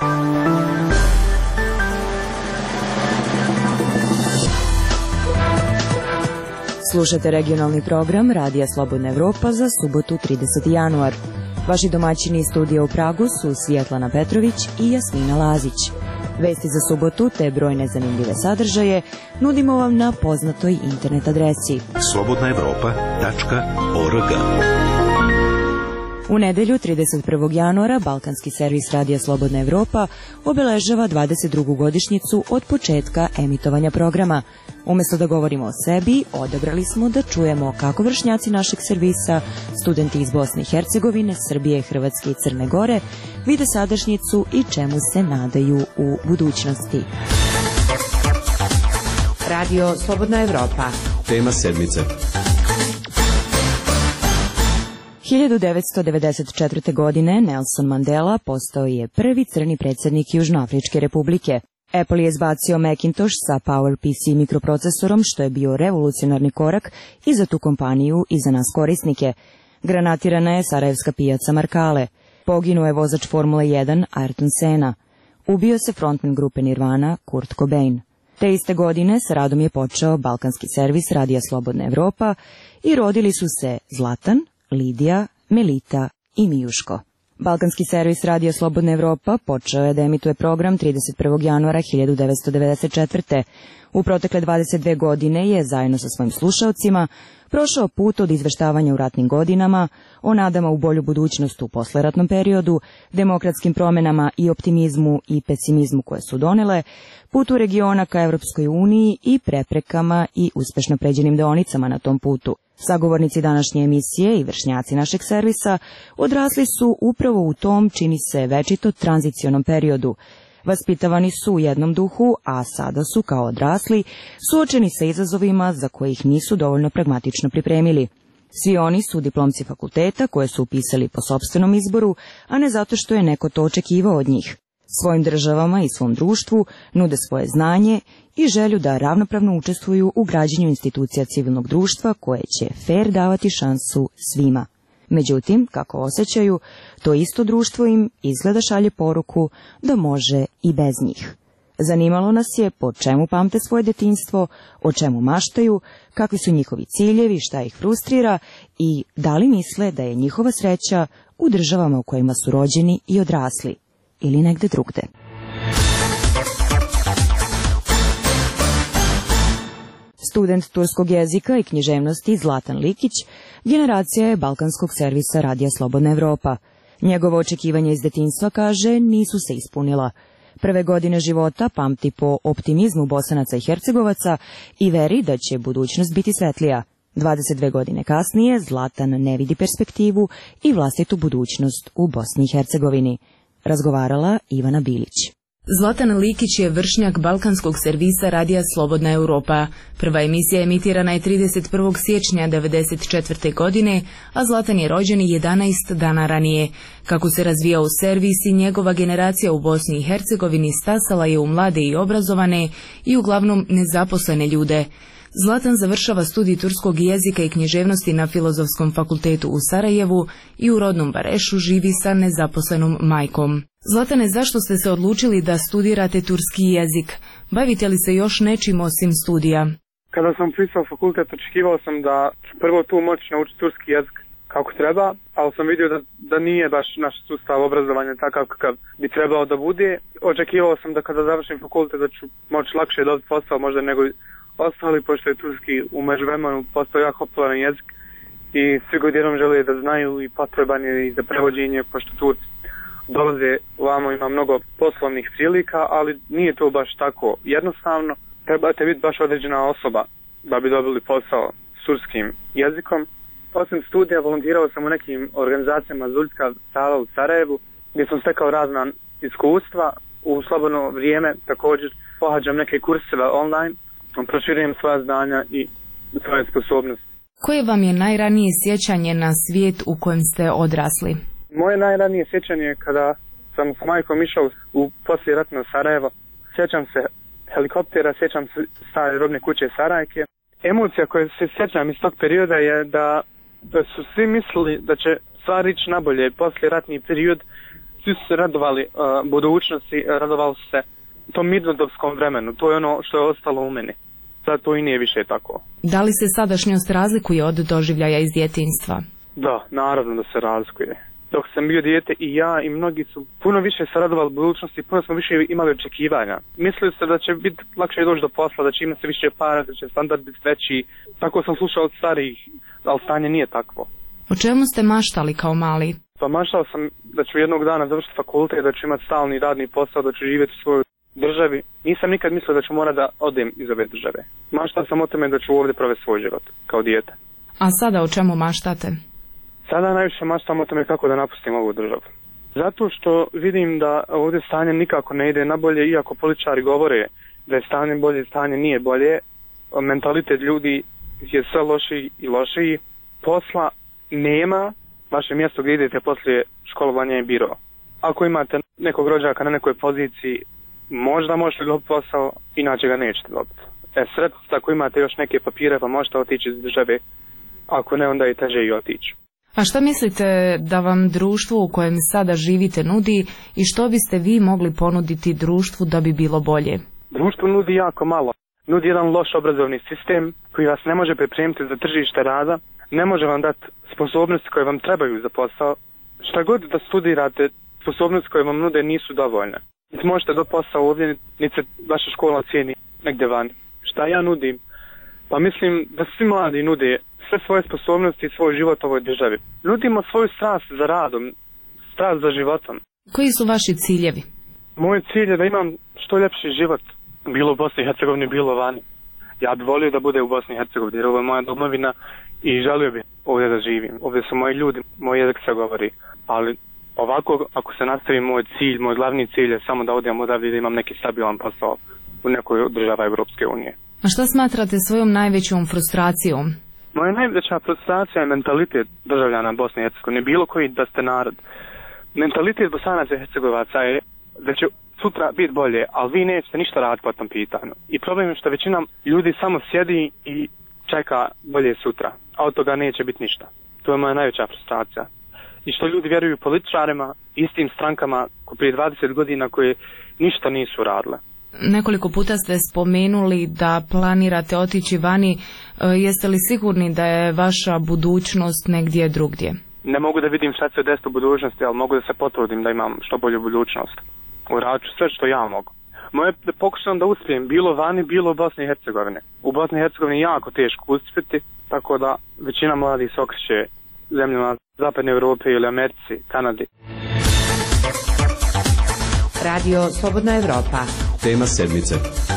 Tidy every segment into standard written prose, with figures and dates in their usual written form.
Slušate regionalni program Radija Slobodna Evropa za subotu 30. januar. Vaši domaćini iz studija u Pragu su Svjetlana Petrović i Jasmina Lazić. Vesti za subotu te brojne zanimljive sadržaje nudimo vam na poznatoj internet adresi slobodnaevropa.org. U nedelju 31. januara balkanski servis Radija Slobodna Evropa obeležava 22. godišnjicu od početka emitovanja programa. Umjesto da govorimo o sebi, odabrali smo da čujemo kako vršnjaci našeg servisa, studenti iz Bosne i Hercegovine, Srbije, Hrvatske i Crne Gore, vide sadašnjicu i čemu se nadaju u budućnosti. Radio Slobodna Evropa. Tema sedmice. 1994. godine Nelson Mandela postao je prvi crni predsjednik Južnoafričke republike. Apple je izbacio Macintosh sa PowerPC mikroprocesorom, što je bio revolucionarni korak i za tu kompaniju i za nas korisnike. Granatirana je sarajevska pijaca Markale. Poginuo je vozač Formule 1 Ayrton Senna. Ubio se frontman grupe Nirvana Kurt Cobain. Te iste godine sa radom je počeo balkanski servis Radija Slobodna Evropa i rodili su se Zlatan, Lidija, Melita i Mijuško. Balkanski servis Radija Slobodna Evropa počeo je da emituje program 31. januara 1994. U protekle 22 godine je zajedno sa svojim slušaocima prošao put od izveštavanja u ratnim godinama, o nadama u bolju budućnost u posleratnom periodu, demokratskim promjenama i optimizmu i pesimizmu koje su donele, putu regiona ka Evropskoj uniji i preprekama i uspešno pređenim deonicama na tom putu. Sagovornici današnje emisije i vršnjaci našeg servisa odrasli su upravo u tom, čini se, večito tranzicionom periodu. Vaspitavani su u jednom duhu, a sada su, kao odrasli, suočeni sa izazovima za koje ih nisu dovoljno pragmatično pripremili. Svi oni su diplomci fakulteta koje su upisali po sopstvenom izboru, a ne zato što je neko to očekivao od njih. Svojim državama i svom društvu nude svoje znanje i želju da ravnopravno učestvuju u građenju institucija civilnog društva koje će fer davati šansu svima. Međutim, kako osjećaju, to isto društvo im izgleda šalje poruku da može i bez njih. Zanimalo nas je po čemu pamte svoje detinjstvo, o čemu maštaju, kakvi su njihovi ciljevi, šta ih frustrira i da li misle da je njihova sreća u državama u kojima su rođeni i odrasli ili negde drugde. Student turskog jezika i književnosti Zlatan Likić generacija je balkanskog servisa Radija Slobodna Evropa. Njegovo očekivanje iz detinjstva, kaže, nisu se ispunila. Prve godine života pamti po optimizmu Bosanaca i Hercegovaca i veri da će budućnost biti svetlija. 22 godine kasnije Zlatan ne vidi perspektivu i vlastitu budućnost u Bosni i Hercegovini. Razgovarala Ivana Bilić. Zlatan Likić je vršnjak balkanskog servisa Radija Slobodna Evropa. Prva emisija emitirana je 31. siječnja 1994. godine, a Zlatan je rođen 11 dana ranije. Kako se razvijao servis i njegova generacija u Bosni i Hercegovini stasala je u mlade i obrazovane i uglavnom nezaposlene ljude. Zlatan završava studij turskog jezika i književnosti na Filozofskom fakultetu u Sarajevu i u rodnom Barešu živi sa nezaposlenom majkom. Zlatane, zašto ste se odlučili da studirate turski jezik? Bavite li se još nečim osim studija? Kada sam upisao fakultet, očekivao sam da ću prvo tu moći naučiti turski jezik kako treba, ali sam vidio da nije baš naš sustav obrazovanja takav kakav bi trebao da bude. Očekivao sam da kada završim fakultet da ću moći lakše dobiti posao možda nego ostali, pošto je turski u međuvremenu postao jako popularan jezik i svi god jednom žele da znaju i potreban je i za prevođenje, pošto Turci dolaze ovamo, ima mnogo poslovnih prilika, ali nije to baš tako jednostavno. Trebate biti baš određena osoba da bi dobili posao s turskim jezikom. Osim studija volontirao sam u nekim organizacijama Zuljska sala u Sarajevu, gdje sam stekao razna iskustva. U slobodno vrijeme također pohađam neke kurseve online, proširujem svoja znanja i svoje sposobnosti. Koje vam je najranije sjećanje na svijet u kojem ste odrasli? Moje najranije sjećanje je kada sam s majkom išao u poslijeratno Sarajevo. Sjećam se helikoptera, sjećam se stare robne kuće Sarajke. Emocija koju se sjećam iz tog perioda je da su svi mislili da će stvari ići nabolje. Poslijeratni period svi su se radovali budućnosti, radovali su se tom mirnodopskom vremenu. To je ono što je ostalo u meni. Sad to i nije više tako. Da li se sadašnjost razlikuje od doživljaja iz djetinjstva? Da, naravno da se razlikuje. Dok sam bio dijete i ja i mnogi su puno više se radovali budućnosti, puno smo više imali očekivanja. Mislili se da će biti lakše doći do posla, da će imati više para, da će standard biti veći. Tako sam slušao od starijih, ali stanje nije takvo. O čemu ste maštali kao mali? Pa maštao sam da ću jednog dana završiti fakultet, da ću imati stalni radni posao, da ću živjeti u svojoj državi. Nisam nikad mislio da ću morati da odem iz ove države. Maštao sam o tome da ću ovdje provesti svoj život, kao dijete. A sada o čemu maštate? Sada najviše maštam o tome kako da napustim ovu državu. Zato što vidim da ovdje stanje nikako ne ide na bolje, iako političari govore da je stanje bolje, stanje nije bolje. Mentalitet ljudi je sve lošiji i lošiji. Posla nema, vaše mjesto gdje idete poslije školovanja je biro. Ako imate nekog rođaka na nekoj poziciji, možda možete dobiti posao, inače ga nećete dobiti. Sretno, ako imate još neke papire, pa možete otići iz države, ako ne, onda je teže i otići. A šta mislite da vam društvo u kojem sada živite nudi i što biste vi mogli ponuditi društvu da bi bilo bolje? Društvo nudi jako malo. Nudi jedan loš obrazovni sistem koji vas ne može pripremiti za tržište rada, ne može vam dati sposobnosti koje vam trebaju za posao. Šta god da studirate, sposobnosti koje vam nude nisu dovoljne. Niti možete do posao ovdje, niti se vaša škola cijeni negdje vani. Šta ja nudim? Pa mislim da svi mladi nude sve svoje sposobnosti i svoj život ovoj državi. Nudimo svoju strast za radom, strast za životom. Koji su vaši ciljevi? Moj cilj je da imam što ljepši život, bilo u Bosni i Hercegovini, bilo vani. Ja bih volio da bude u Bosni i Hercegovini, jer ovo je moja domovina i želio bih ovdje da živim. Ovdje su moji ljudi, moj jezik se govori, ali ovako, ako se nastavi moj cilj, moj glavni cilj je samo da odem odavdje i da imam neki stabilan posao u nekoj od država Europske unije. A što smatrate svojom najvećom frustracijom? Moja najveća frustracija je mentalitet državljana Bosne i Hercegovine, bilo koji da ste narod. Mentalitet Bosanaca i Hercegovaca je da će sutra biti bolje, ali vi nećete ništa raditi po tom pitanju. I problem je što većina ljudi samo sjedi i čeka bolje sutra, a od toga neće biti ništa. To je moja najveća frustracija. I što ljudi vjeruju političarima, istim strankama prije 20 godina koje ništa nisu radile. Nekoliko puta ste spomenuli da planirate otići vani. Jeste li sigurni da je vaša budućnost negdje drugdje? Ne mogu da vidim šta će desiti u budućnosti, ali mogu da se potrudim da imam što bolju budućnost. Uradit ću sve što ja mogu. Moje pokušam da uspijem bilo vani, bilo u Bosni i Hercegovini. U Bosni i Hercegovini je jako teško uspjeti, tako da većina mladih se okreće zemljama Zapadne Europe ili Americi, Kanadi. Radio Slobodna Evropa. Tema sedmice.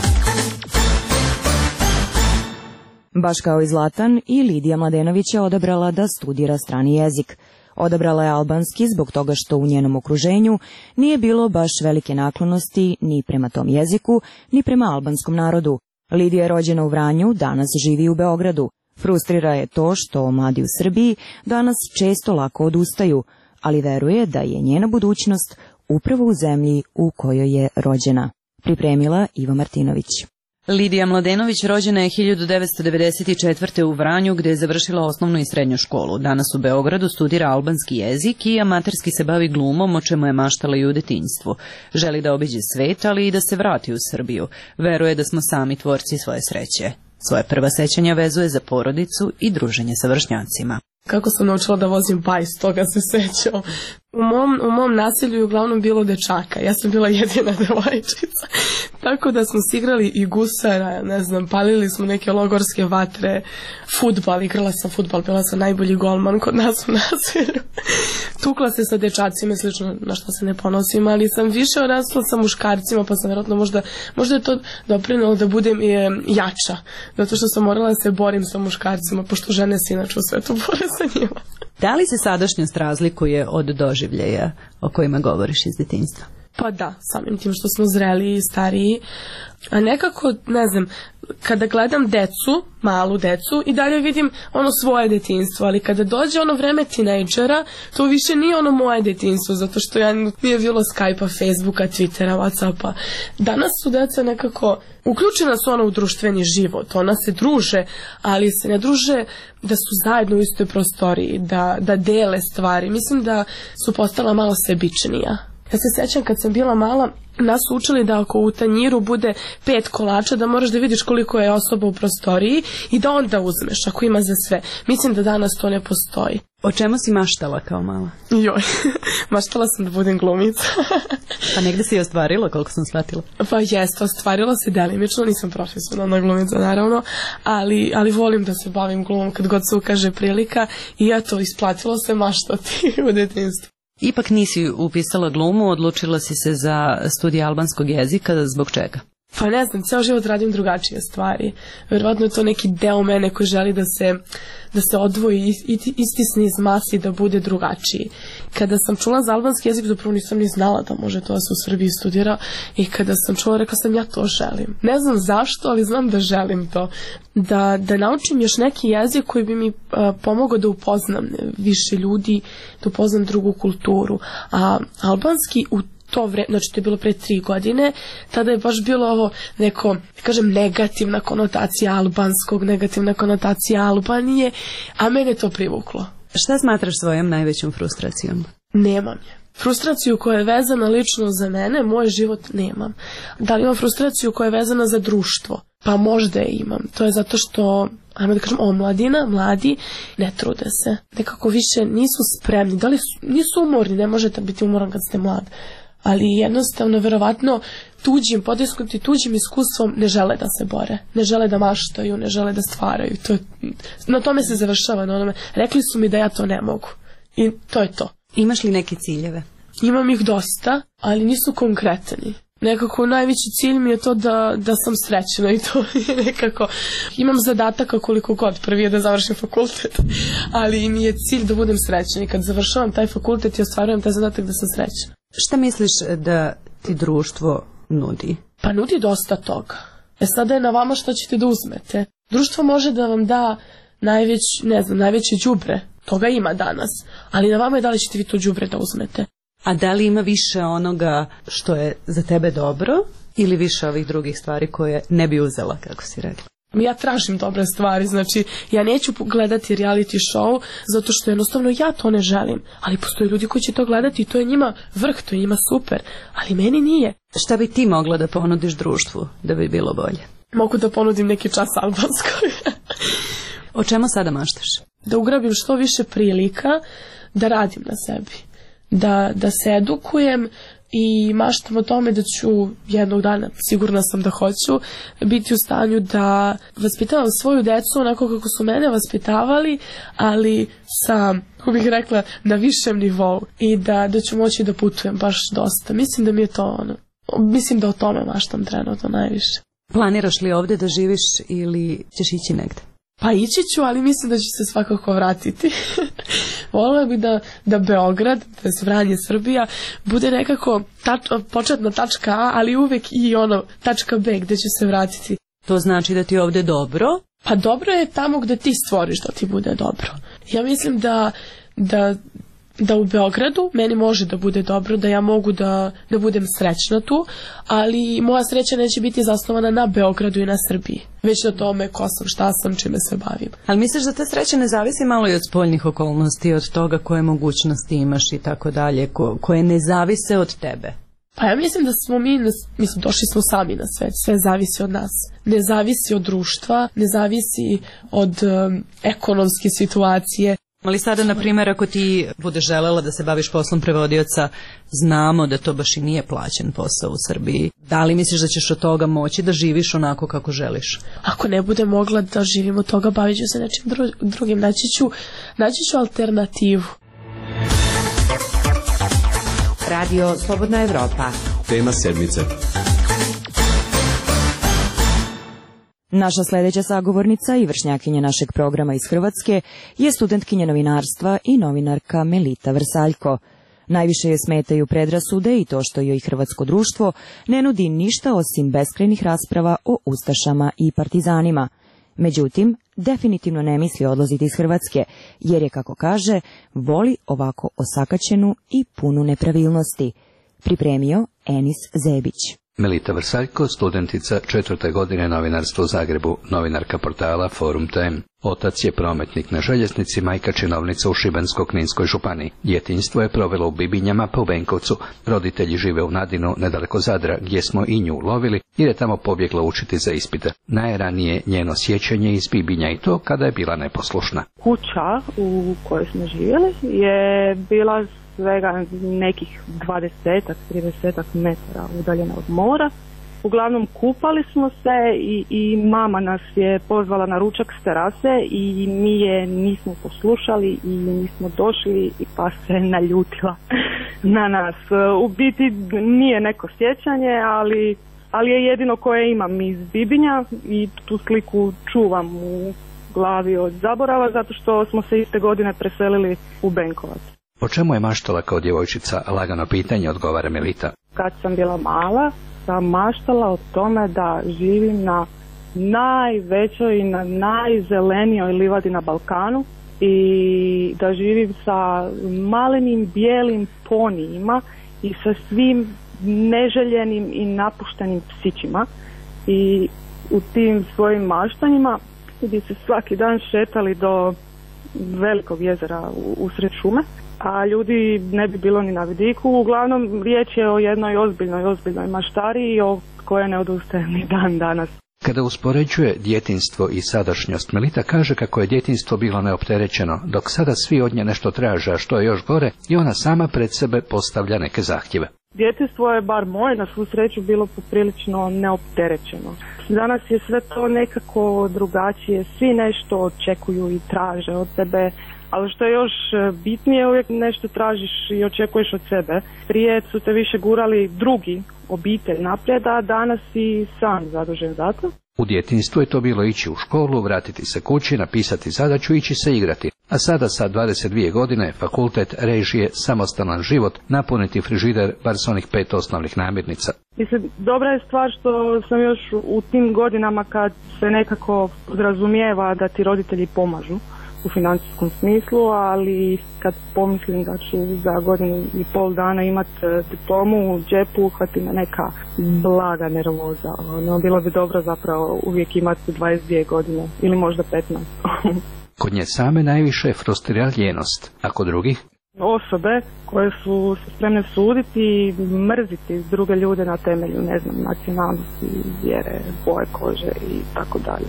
Baš kao i Zlatan, i Lidija Mladenović je odabrala da studira strani jezik. Odabrala je albanski zbog toga što u njenom okruženju nije bilo baš velike naklonosti ni prema tom jeziku, ni prema albanskom narodu. Lidija je rođena u Vranju, danas živi u Beogradu. Frustrira je to što mladi u Srbiji danas često lako odustaju, ali veruje da je njena budućnost upravo u zemlji u kojoj je rođena. Pripremila Iva Martinović. Lidija Mladenović rođena je 1994. u Vranju, gdje je završila osnovnu i srednju školu. Danas u Beogradu studira albanski jezik i amaterski se bavi glumom, o čemu je maštala i u detinjstvu. Želi da obiđe svet, ali i da se vrati u Srbiju. Veruje da smo sami tvorci svoje sreće. Svoje prva sećanja vezuje za porodicu i druženje sa vršnjacima. Kako sam naučila da vozim bajs, toga se sećam. U mom naselju je uglavnom bilo dečaka, ja sam bila jedina devojčica. Tako da smo se igrali i gusara, ne znam, palili smo neke logorske vatre, fudbal, igrala sam fudbal, bila sam najbolji golman kod nas u naselju. Tukla se sa dečacima, slično na što se ne ponosim, ali sam više odrasla sa muškarcima, pa sam vjerojatno možda je to doprinalo da budem jača, zato što sam morala da se borim sa muškarcima, pošto žene se inače u svetu bore sa njima. Da li se sadašnjost razlikuje od doživljaja o kojima govoriš iz detinjstva? Pa da, samim tim što smo zreliji i stariji. A nekako, ne znam, kada gledam decu, malu decu, i dalje vidim ono svoje detinjstvo, ali kada dođe ono vreme tinejdžera, to više nije ono moje detinjstvo, zato što nije bilo Skype-a, Facebooka, Twittera, Whatsappa. Danas su deca nekako, uključena su ono u društveni život, ona se druže, ali se ne druže da su zajedno u istoj prostoriji, da dele stvari. Mislim da su postala malo sebičnija. Ja se sećam kad sam bila mala, nas su učili da ako u tanjiru bude 5 kolača, da moraš da vidiš koliko je osoba u prostoriji i da onda uzmeš, ako ima za sve. Mislim da danas to ne postoji. O čemu si maštala kao mala? Joj, maštala sam da budem glumica. Pa negde si je ostvarila, koliko sam shvatila. Pa jeste, ostvarila se delimično, nisam profesionalna glumica naravno, ali volim da se bavim glumom kad god se ukaže prilika i eto, isplatilo se maštati u detinjstvu. Ipak nisi upisala glumu, odlučila si se za studij albanskog jezika, zbog čega? Pa ne znam, ceo život radim drugačije stvari. Verovatno je to neki deo mene koji želi da se odvoji i istisne iz masi, da bude drugačiji. Kada sam čula za albanski jezik, zapravo nisam ni znala da može to da se u Srbiji studira, i kada sam čula, rekla sam ja to želim. Ne znam zašto, ali znam da želim to. Da naučim još neki jezik koji bi mi pomogao da upoznam više ljudi, da upoznam drugu kulturu. A albanski u to vreme, znači to je bilo pre 3 godine, tada je baš bilo ovo neko, kažem, negativna konotacija albanskog, negativna konotacija Albanije, a mene to privuklo. Šta smatraš svojom najvećom frustracijom? Nemam je. Frustraciju koja je vezana lično za mene, moj život nemam. Da li imam frustraciju koja je vezana za društvo? Pa možda je imam. To je zato što, ajmo da kažem, omladina, mladi, ne trude se. Nekako više nisu spremni. Da li nisu umorni, ne možete biti umoran kad ste mlad. Ali jednostavno, verovatno, potisnuti tuđim iskustvom ne žele da se bore, ne žele da maštaju, ne žele da stvaraju. Na tome se završava, na onome. Rekli su mi da ja to ne mogu. I to je to. Imaš li neke ciljeve? Imam ih dosta, ali nisu konkretni. Nekako najveći cilj mi je to da sam srećna i to je nekako. Imam zadataka koliko god, prvi je da završim fakultet, ali mi je cilj da budem srećna i kad završavam taj fakultet i ostvarujem taj zadatak da sam srećna. Šta misliš da ti društvo nudi? Pa nudi dosta toga. Sada je na vama što ćete da uzmete. Društvo može da vam da najveće đubre. Toga ima danas. Ali na vama je da li ćete vi to đubre da uzmete. A da li ima više onoga što je za tebe dobro ili više ovih drugih stvari koje ne bi uzela, kako si rekla? Ja tražim dobre stvari, znači ja neću gledati reality show zato što jednostavno ja to ne želim, ali postoje ljudi koji će to gledati i to je njima vrh, to je njima super, ali meni nije. Šta bi ti mogla da ponudiš društvu da bi bilo bolje? Mogu da ponudim neki čas albanskoj. O čemu sada maštaš? Da ugrabim što više prilika, da radim na sebi, da se edukujem i maštam o tome da ću jednog dana, sigurna sam da hoću, biti u stanju da vaspitavam svoju decu onako kako su mene vaspitavali, ali sa, kako bih rekla, na višem nivou i da ću moći da putujem baš dosta. Mislim da mi je to mislim da o tome maštam trenutno najviše. Planiraš li ovdje da živiš ili ćeš ići negde? Pa ići ću, ali mislim da ću se svakako vratiti. Volela bih da Beograd, to je Vranje, Srbija, bude nekako početna tačka A, ali uvek i tačka B gde ću se vratiti. To znači da ti je ovdje dobro? Pa dobro je tamo gde ti stvoriš da ti bude dobro. Ja mislim da u Beogradu meni može da bude dobro, da ja mogu da budem srećna tu, ali moja sreća neće biti zasnovana na Beogradu i na Srbiji, već na tome ko sam, šta sam, čime se bavim. Ali misliš da ta sreća ne zavisi malo i od spoljnih okolnosti, od toga koje mogućnosti imaš i tako dalje, koje ne zavise od tebe? Pa ja mislim da smo došli smo sami na svet, sve zavisi od nas. Ne zavisi od društva, ne zavisi od ekonomske situacije. Ali sada, na primjer, ako ti budeš želela da se baviš poslom prevodioca, znamo da to baš i nije plaćen posao u Srbiji. Da li misliš da ćeš od toga moći da živiš onako kako želiš? Ako ne bude mogla da živim od toga, bavit ću se nečim drugim. Naći ću alternativu. Radio Slobodna Evropa. Tema sedmice. Naša sljedeća sagovornica i vršnjakinja našeg programa iz Hrvatske je studentkinja novinarstva i novinarka Melita Vrsaljko. Najviše joj smetaju predrasude i to što joj hrvatsko društvo ne nudi ništa osim beskrajnih rasprava o ustašama i partizanima. Međutim, definitivno ne misli odlaziti iz Hrvatske, jer je, kako kaže, voli ovako osakaćenu i punu nepravilnosti. Pripremio Enis Zebić. Melita Vrsaljko, studentica 4. godine novinarstva u Zagrebu, novinarka portala Forum Time. Otac je prometnik na željeznici, majka činovnica u Šibensko-kninskoj županiji. Djetinjstvo je provelo u Bibinjama pa u Benkovcu. Roditelji žive u Nadinu, nedaleko Zadra, gdje smo i nju lovili, jer je tamo pobjegla učiti za ispite. Najranije njeno sjećanje iz Bibinja i to kada je bila neposlušna. Kuća u kojoj smo živjeli je bila svega nekih 20-30 metara udaljena od mora. Uglavnom kupali smo se i mama nas je pozvala na ručak s terase i mi je nismo poslušali i nismo došli pa se naljutila na nas. U biti nije neko sjećanje, ali je jedino koje imam iz Bibinja i tu sliku čuvam u glavi od zaborava zato što smo se iste godine preselili u Benkovac. O čemu je maštala kao djevojčica? Lagano pitanje, odgovara Melita. Kad sam bila mala, sam maštala o tome da živim na najvećoj i na najzelenijoj livadi na Balkanu i da živim sa malenim bijelim ponijima i sa svim neželjenim i napuštenim psićima. I u tim svojim maštanjima gdje se svaki dan šetali do velikog jezera usred šume, a ljudi ne bi bilo ni na vidiku. Uglavnom riječ je o jednoj ozbiljnoj maštariji o kojoj ne odustaje ni dan danas. Kada uspoređuje djetinjstvo i sadašnjost, Melita kaže kako je djetinjstvo bilo neopterećeno, dok sada svi od nje nešto traže, a što je još gore, i ona sama pred sebe postavlja neke zahtjeve. Djetinjstvo je, bar moje, na svu sreću bilo poprilično neopterećeno. Danas je sve to nekako drugačije, svi nešto očekuju i traže od tebe, ali što je još bitnije, uvijek nešto tražiš i očekuješ od sebe. Prije su te više gurali drugi, obitelj naprijed, a danas si sam zadužen za to. U djetinjstvu je to bilo ići u školu, vratiti se kući, napisati zadaću, ići se igrati. A sada sa 22 godine, fakultet, režije, samostalan život, napuniti frižider, bar s onih 5 osnovnih namirnica. Mislim, dobra je stvar što sam još u tim godinama kad se nekako podrazumijeva da ti roditelji pomažu u financijskom smislu, ali kad pomislim da ću za godinu i pol dana imati diplomu u džepu, uhvati me neka blaga nervoza. Bilo bi dobro zapravo uvijek imati 22 godine ili možda 15. Kod nje same najviše je frustriranost, a kod drugih? Osobe koje su spremne suditi i mrziti druge ljude na temelju, nacionalnosti, vjere, boje kože i tako dalje.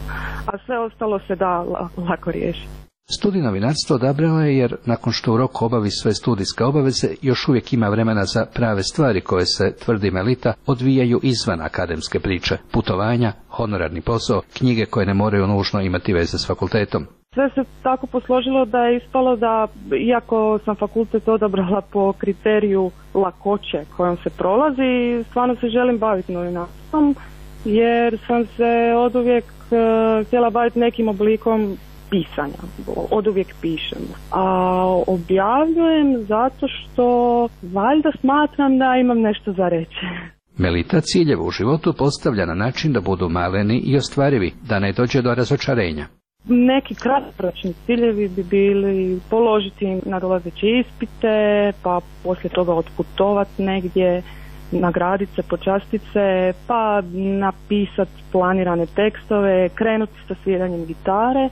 A sve ostalo se da lako riješiti. Studij novinarstva odabrala je jer nakon što u roku obavi sve studijske obaveze, još uvijek ima vremena za prave stvari koje se, tvrdi Melita, odvijaju izvan akademske priče, putovanja, honorarni posao, knjige koje ne moraju nužno imati veze s fakultetom. Sve se tako posložilo da je ispalo da, iako sam fakultet odabrala po kriteriju lakoće kojom se prolazi, stvarno se želim baviti novinarstvom, jer sam se oduvijek htjela baviti nekim oblikom pisanja. Oduvijek pišem. A objavljujem zato što valjda smatram da imam nešto za reći. Melita ciljeve u životu postavlja na način da budu maleni i ostvarivi, da ne dođe do razočarenja. Neki kratkoročni ciljevi bi bili položiti nadolazeće ispite, pa poslije toga otputovati negdje, nagraditi se, počastiti se, pa napisati planirane tekstove, krenuti sa sviranjem gitare,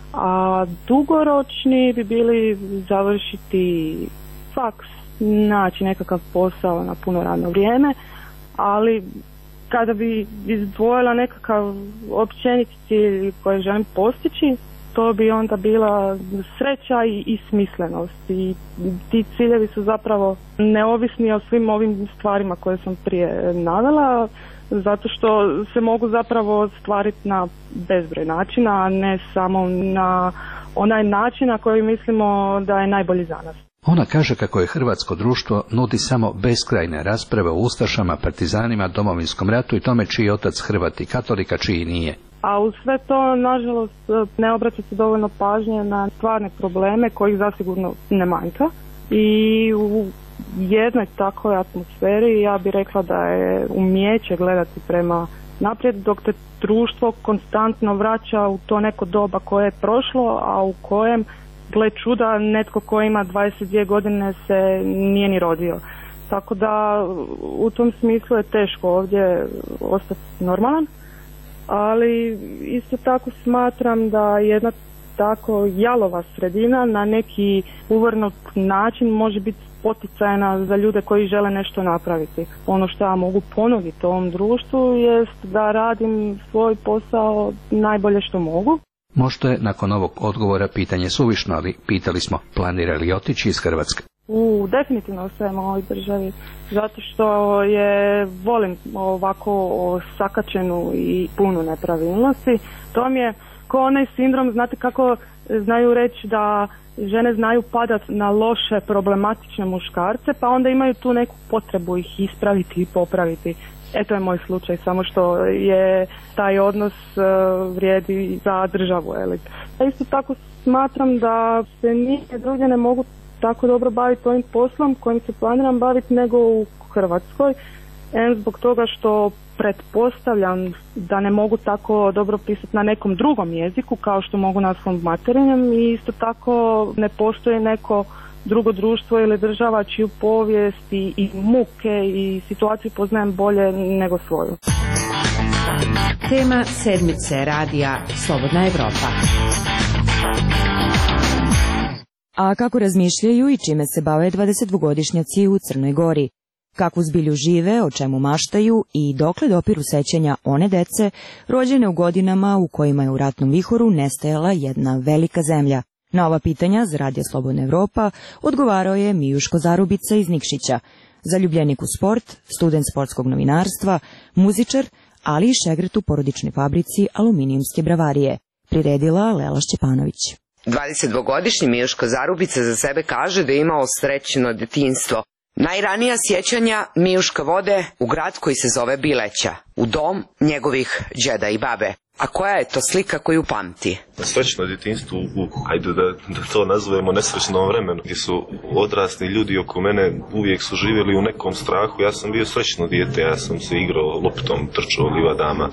a dugoročni bi bili završiti faks, naći nekakav posao na puno radno vrijeme, ali kada bi izdvojila nekakav općeniti cilj koji želim postići, to bi onda bila sreća i smislenost. I ti ciljevi su zapravo neovisni o svim ovim stvarima koje sam prije navela, zato što se mogu zapravo stvariti na bezbroj načina, a ne samo na onaj način na koji mislimo da je najbolji za nas. Ona kaže kako je hrvatsko društvo nudi samo beskrajne rasprave o ustašama, partizanima, Domovinskom ratu i tome čiji je otac Hrvat i katolika, čiji nije. A uz sve to, nažalost, ne obraća se dovoljno pažnje na stvarne probleme kojih zasigurno ne manjka. I u jednoj takvoj atmosferi ja bih rekla da je umijeće gledati prema naprijed, dok te društvo konstantno vraća u to neko doba koje je prošlo, a u kojem, gle čuda, netko ko ima 22 godine se nije ni rodio. Tako da u tom smislu je teško ovdje ostati normalan. ali isto tako smatram da jedna tako jalova sredina na neki uvrnut način može biti poticajna za ljude koji žele nešto napraviti. Ono što ja mogu ponuditi ovom društvu jest da radim svoj posao najbolje što mogu. Možda je nakon ovog odgovora pitanje suvišno, ali pitali smo planira li otići iz Hrvatske. Definitivno ostajem u ovoj državi, zato što volim ovako sakačenu i punu nepravilnosti. To mi je kao onaj sindrom, znate kako znaju reći da žene znaju padati na loše, problematične muškarce, pa onda imaju tu neku potrebu ih ispraviti i popraviti. Eto je moj slučaj, samo što je taj odnos vrijedi za državu. Ja isto tako smatram da se nigdje drugdje ne mogu tako dobro baviti ovim poslom kojim se planiram baviti nego u Hrvatskoj. Zbog toga što pretpostavljam da ne mogu tako dobro pisati na nekom drugom jeziku kao što mogu na svom materinjem i isto tako ne postoji neko drugo društvo ili država čiju povijest i muke i situaciju poznajem bolje nego svoju. Tema sedmice radija Slobodna Evropa. A kako razmišljaju i čime se bave 22-godišnjaci u Crnoj Gori? Kakvu zbilju žive, o čemu maštaju i dokle dopiru sećanja one dece rođene u godinama u kojima je u ratnom vihoru nestajala jedna velika zemlja? Na ova pitanja za Radio Slobodna Evropa odgovarao je Mijuško Zarubica iz Nikšića, zaljubljenik u sport, student sportskog novinarstva, muzičar, ali i šegret u porodičnoj fabrici aluminijumske bravarije. Priredila Lela Šćepanović. 22-godišnji Mijuško Zarubica za sebe kaže da je imao srećno detinjstvo. Najranija sjećanja Mijuška vode u grad koji se zove Bileća, u dom njegovih džeda i babe. A koja je to slika koju pamti? Srećno djetinjstvo ajde da to nazovemo nesrećnom vremenu, gdje su odrasli ljudi oko mene uvijek su živjeli u nekom strahu. Ja sam bio srećno dijete, ja sam se igrao loptom, trčao livadama.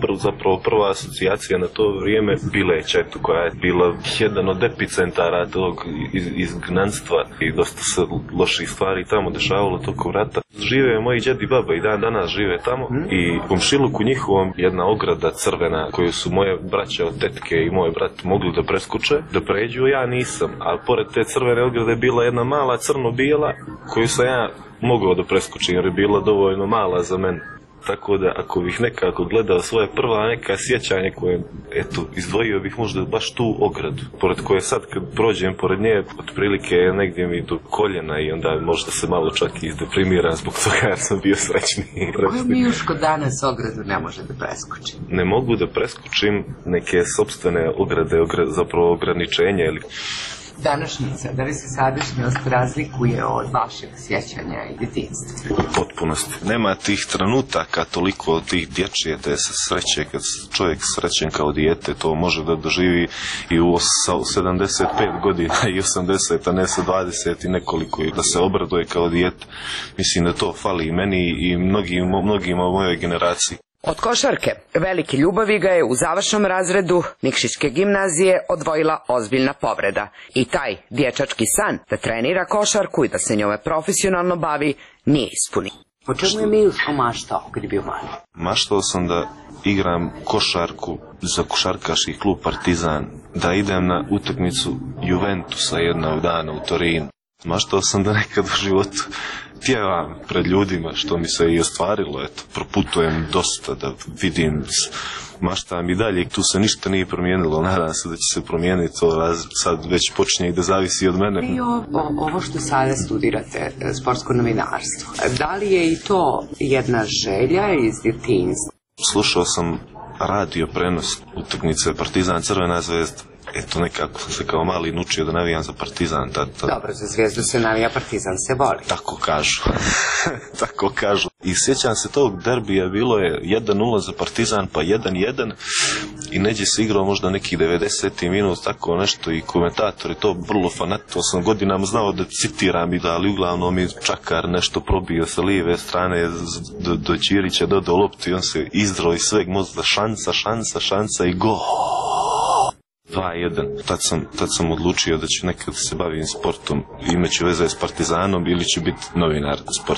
Prva asocijacija na to vrijeme Bileća, koja je bila jedan od epicentara tog izgnanstva i dosta se loših stvari tamo dešavalo tokom rata. Žive moji džedi i baba i dan danas žive tamo i u komšiluku njihovom jedna ograda crvena koju su moje braće od tetke i moj brat mogli da preskoče, da pređu, ja nisam. A pored te crvene ograde je bila jedna mala crno-bijela koju sam ja mogao da preskočim jer je bila dovoljno mala za mene. Tako da ako bih nekako gledao svoje prva neka sjećanje koje, izdvojio bih možda baš tu ogradu, pored koje sad kad prođem pored nje, otprilike negdje mi do koljena i onda možda se malo čak i izdeprimiram zbog toga jer sam bio srećniji. Koju Mijuško danas ogradu ne može da preskoči? Ne mogu da preskočim neke sopstvene ograde, zapravo ograničenja ili... Današnjica, da li se sadašnjost razlikuje od vašeg sjećanja i djetinjstva? U potpunosti. Nema tih trenutaka toliko tih dječje te se sreće, kad čovjek srećen kao dijete, to može da doživi i u 75 godina i 80, a ne sa 20 i nekoliko, i da se obraduje kao dijete. Mislim da to fali i meni i mnogima u mojoj generaciji. Od košarke velike ljubavi ga je u završnom razredu Nikšićke gimnazije odvojila ozbiljna povreda i taj dječački san da trenira košarku i da se njome profesionalno bavi nije ispuni. Po čemu je Mijuško maštao kad je bio mali? Maštao sam da igram košarku za košarkaški klub Partizan, da idem na utakmicu Juventusa jednog dana u Torinu. Maštao sam da nekad u životu pjevam pred ljudima, što mi se i ostvarilo, proputujem dosta da vidim, maštam i dalje, tu se ništa nije promijenilo, nadam se da će se promijeniti, to sad već počinje i da zavisi od mene. I ovo što sada studirate, sportsko novinarstvo, da li je i to jedna želja iz djetinjstva? Slušao sam radio prenos utakmice Partizan Crvena zvezda. Eto, nekako sam se kao mali naučio da navijam za Partizan. Dobro, za Zvezdu se navija, Partizan se voli. Tako kažu. Tako kažu. I sjećam se tog derbija, bilo je 1-0 za Partizan, pa 1-1 i neđe se igrao možda neki 90. minut, tako nešto, i komentatori to vrlo fanatno sam godinama znao da citiram i da, ali uglavnom mi Čakar nešto probio sa lijeve strane do Ćirića, dodao loptu i on se izdrao iz sveg mozga, šansa i gol. 2-1. Tad sam odlučio da ću nekad se bavim sportom, imaću veze s Partizanom ili ću biti novinar sportski.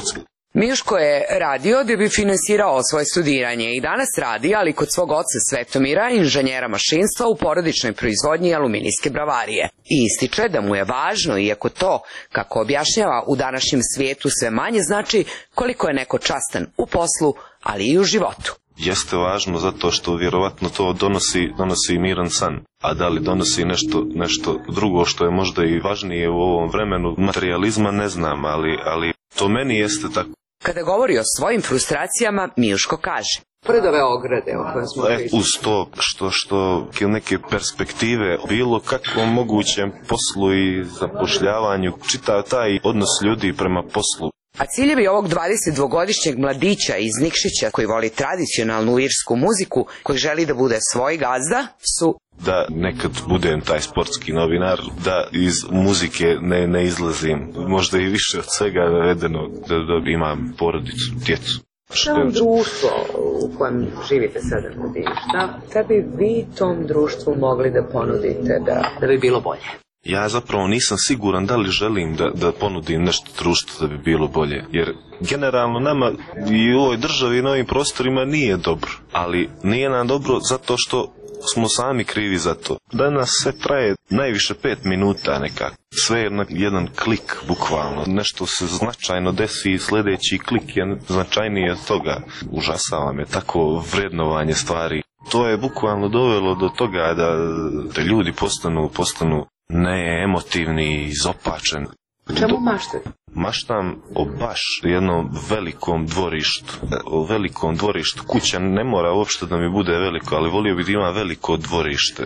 Mijuško je radio da bi finansirao svoje studiranje i danas radi, ali kod svog oca Svetomira, inženjera mašinstva u porodičnoj proizvodnji aluminijske bravarije. I ističe da mu je važno, iako to, kako objašnjava, u današnjem svijetu sve manje znači, koliko je neko častan u poslu, ali i u životu. Jeste važno zato što vjerovatno to donosi miran san. A da li donosi nešto drugo što je možda i važnije u ovom vremenu materializma, ne znam, ali to meni jeste tako. Kada govori o svojim frustracijama, Mijuško kaže: Pored ove ograde o kojoj smo pričali. Uz to što neke perspektive bilo kakvom mogućem poslu i zapošljavanju, čitav taj odnos ljudi prema poslu. A ciljevi ovog 22-godišnjeg mladića iz Nikšića koji voli tradicionalnu irsku muziku, koji želi da bude svoj gazda, su da nekad budem taj sportski novinar, da iz muzike ne izlazim, možda i više od svega navedeno, da imam porodicu, djecu. Šta vam društvo u kojem živite sada nudi? Šta bi vi tom društvu mogli da ponudite da bi bilo bolje? Ja zapravo nisam siguran da li želim da ponudim nešto društvu da bi bilo bolje, jer generalno nama i u ovoj državi i na ovim prostorima nije dobro, ali nije nam dobro zato što smo sami krivi za to. Danas sve traje najviše 5 minuta nekako. Sve je na jedan klik, bukvalno. Nešto se značajno desi i sljedeći klik je značajniji od toga. Užasava me tako vrednovanje stvari. To je bukvalno dovelo do toga da ljudi postanu neemotivni, izopačeni. O čemu maštate? Maštam o baš jednom velikom dvorištu. O velikom dvorištu. Kuća ne mora uopšte da mi bude veliko, ali volio bih da ima veliko dvorište,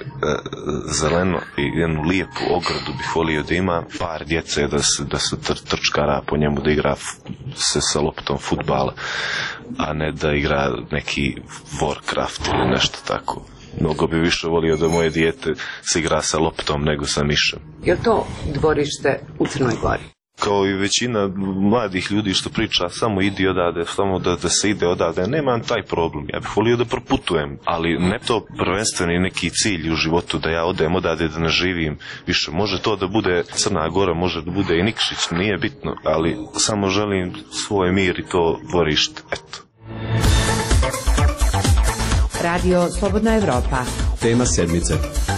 zeleno i jednu lijepu ogradu bih volio da ima. Par djece da se trčkara po njemu, da igra se sa loptom fudbala, a ne da igra neki Warcraft ili nešto tako. Mnogo bi više volio da moje dijete se igra sa loptom nego sa mišem. Je to dvorište u Crnoj Gori? Kao i većina mladih ljudi što priča, samo idi odavde, samo da se ide odavde, nemam taj problem. Ja bih volio da proputujem, ali ne to prvenstveni neki cilj u životu da ja odem odavde, da ne živim više. Može to da bude Crna Gora, može da bude i Nikšić, nije bitno, ali samo želim svoj mir i to dvorište, eto. Radio Slobodna Evropa. Tema sedmice.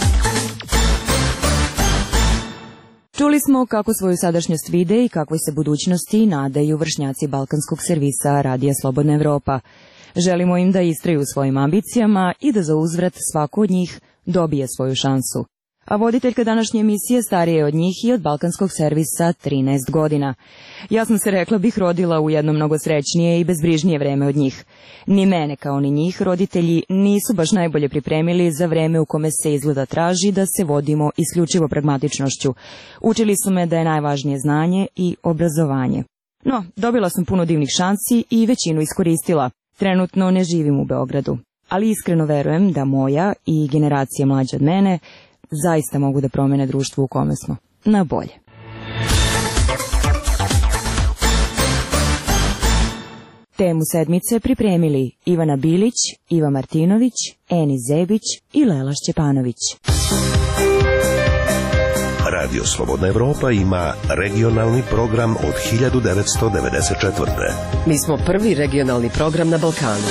Čuli smo kako svoju sadašnjost vide i kakvoj se budućnosti nadaju vršnjaci balkanskog servisa Radija Slobodna Evropa. Želimo im da istraju svojim ambicijama i da za uzvrat svako od njih dobije svoju šansu. A voditeljka današnje emisije starije od njih i od balkanskog servisa 13 godina. Ja sam se, rekla bih, rodila u jedno mnogo srećnije i bezbrižnije vreme od njih. Ni mene kao ni njih roditelji nisu baš najbolje pripremili za vreme u kome se izgleda traži da se vodimo isključivo pragmatičnošću. Učili su me da je najvažnije znanje i obrazovanje. No, dobila sam puno divnih šansi i većinu iskoristila. Trenutno ne živim u Beogradu, ali iskreno verujem da moja i generacija mlađe od mene zaista mogu da promene društvo u kome smo. Na bolje. Temu sedmice pripremili Ivana Bilić, Iva Martinović, Eni Zebić i Lela Šćepanović. Radio Slobodna Evropa ima regionalni program od 1994. Mi smo prvi regionalni program na Balkanu.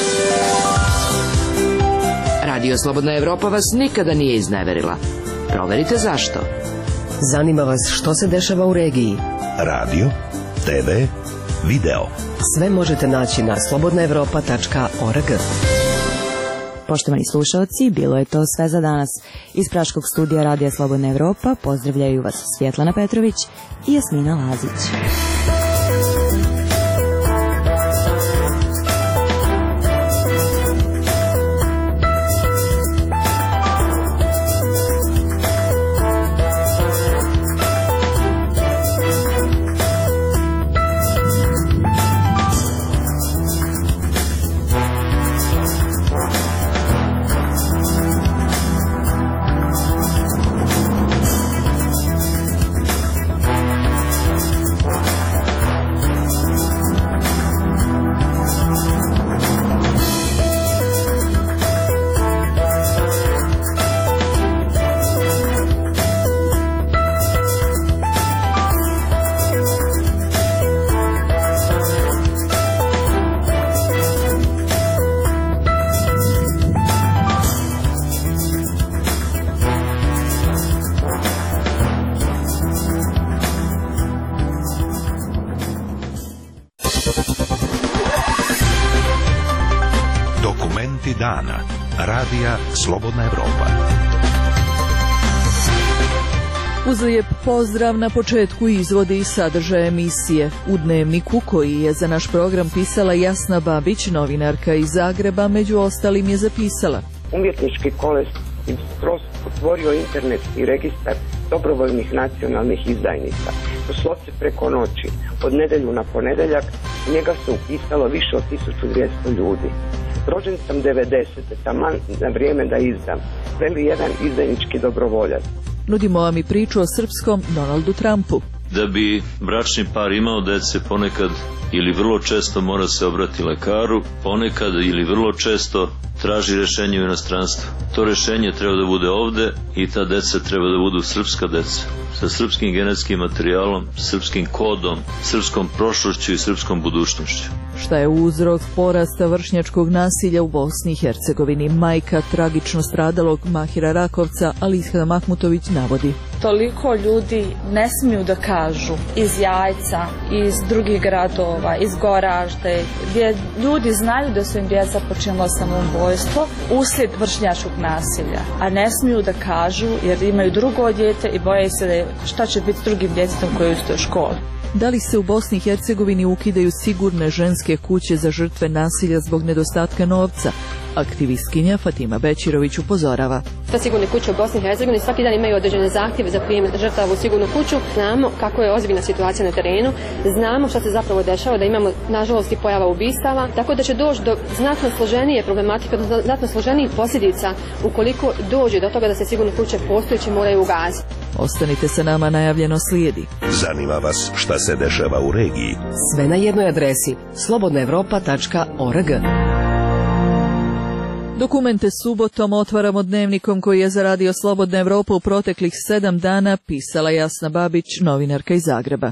Radio Slobodna Evropa vas nikada nije izneverila. Proverite zašto. Zanima vas što se dešava u regiji. Radio, TV, video. Sve možete naći na slobodnaevropa.org. Poštovani slušalci, bilo je to sve za danas. Iz praškog studija Radija Slobodna Evropa pozdravljaju vas Svjetlana Petrović i Jasmina Lazić. Dokumenti dana. Radija Slobodna Evropa. Uz lijep pozdrav na početku izvodi i sadržaj emisije. U dnevniku koji je za naš program pisala Jasna Babić, novinarka iz Zagreba, među ostalim je zapisala: Umjetnički koles skroz otvorio internetski registar dobrovoljnih nacionalnih izdajnika. Doslovce preko noći, od nedelju na ponedeljak, u njega se upisalo više od 1200 ljudi. Rođen sam 90. taman na vrijeme da izdam, veli jedan izdajnički dobrovoljac. Nudimo vam i priču o srpskom Donaldu Trumpu. Da bi bračni par imao dece, ponekad ili vrlo često mora se obrati lekaru, ponekad ili vrlo često traži rješenje u inostranstvu. To rješenje treba da bude ovde i ta deca treba da budu srpska deca, sa srpskim genetskim materijalom, srpskim kodom, srpskom prošlošću i srpskom budućnošću. Šta je uzrok porasta vršnjačkog nasilja u Bosni i Hercegovini? Majka tragično stradalog Mahira Rakovca, Alisha Mahmutović, navodi: Toliko ljudi ne smiju da kažu iz Jajca, iz drugih gradova, iz Goražde, gdje ljudi znaju da su im djeca počinila samoubojstvo uslijed vršnjačkog nasilja, a ne smiju da kažu jer imaju drugo dijete i boje se šta će biti s drugim djetetom koje je u istoj školi. Da li se u Bosni i Hercegovini ukidaju sigurne ženske kuće za žrtve nasilja zbog nedostatka novca? Aktivistkinja Fatima Bećirović upozorava: Ta sigurne kuće u Bosni i Hercegovini svaki dan imaju određene zahtjeve za prijem žrtava u sigurnu kuću. Znamo kako je ozbiljna situacija na terenu, znamo šta se zapravo dešava, da imamo nažalost i pojava ubistava, tako da će doći do znatno složenije problematike, do znatno složenijih posljedica ukoliko dođe do toga da se sigurne kuće postojeće moraju ugasiti. Ostanite sa nama, najavljeno slijedi. Zanima vas šta se dešava u regiji? Sve na jednoj adresi slobodnaevropa.org. Dokumente subotom otvaramo dnevnikom koji je za Radio Slobodna Evropa u proteklih 7 dana pisala Jasna Babić, novinarka iz Zagreba.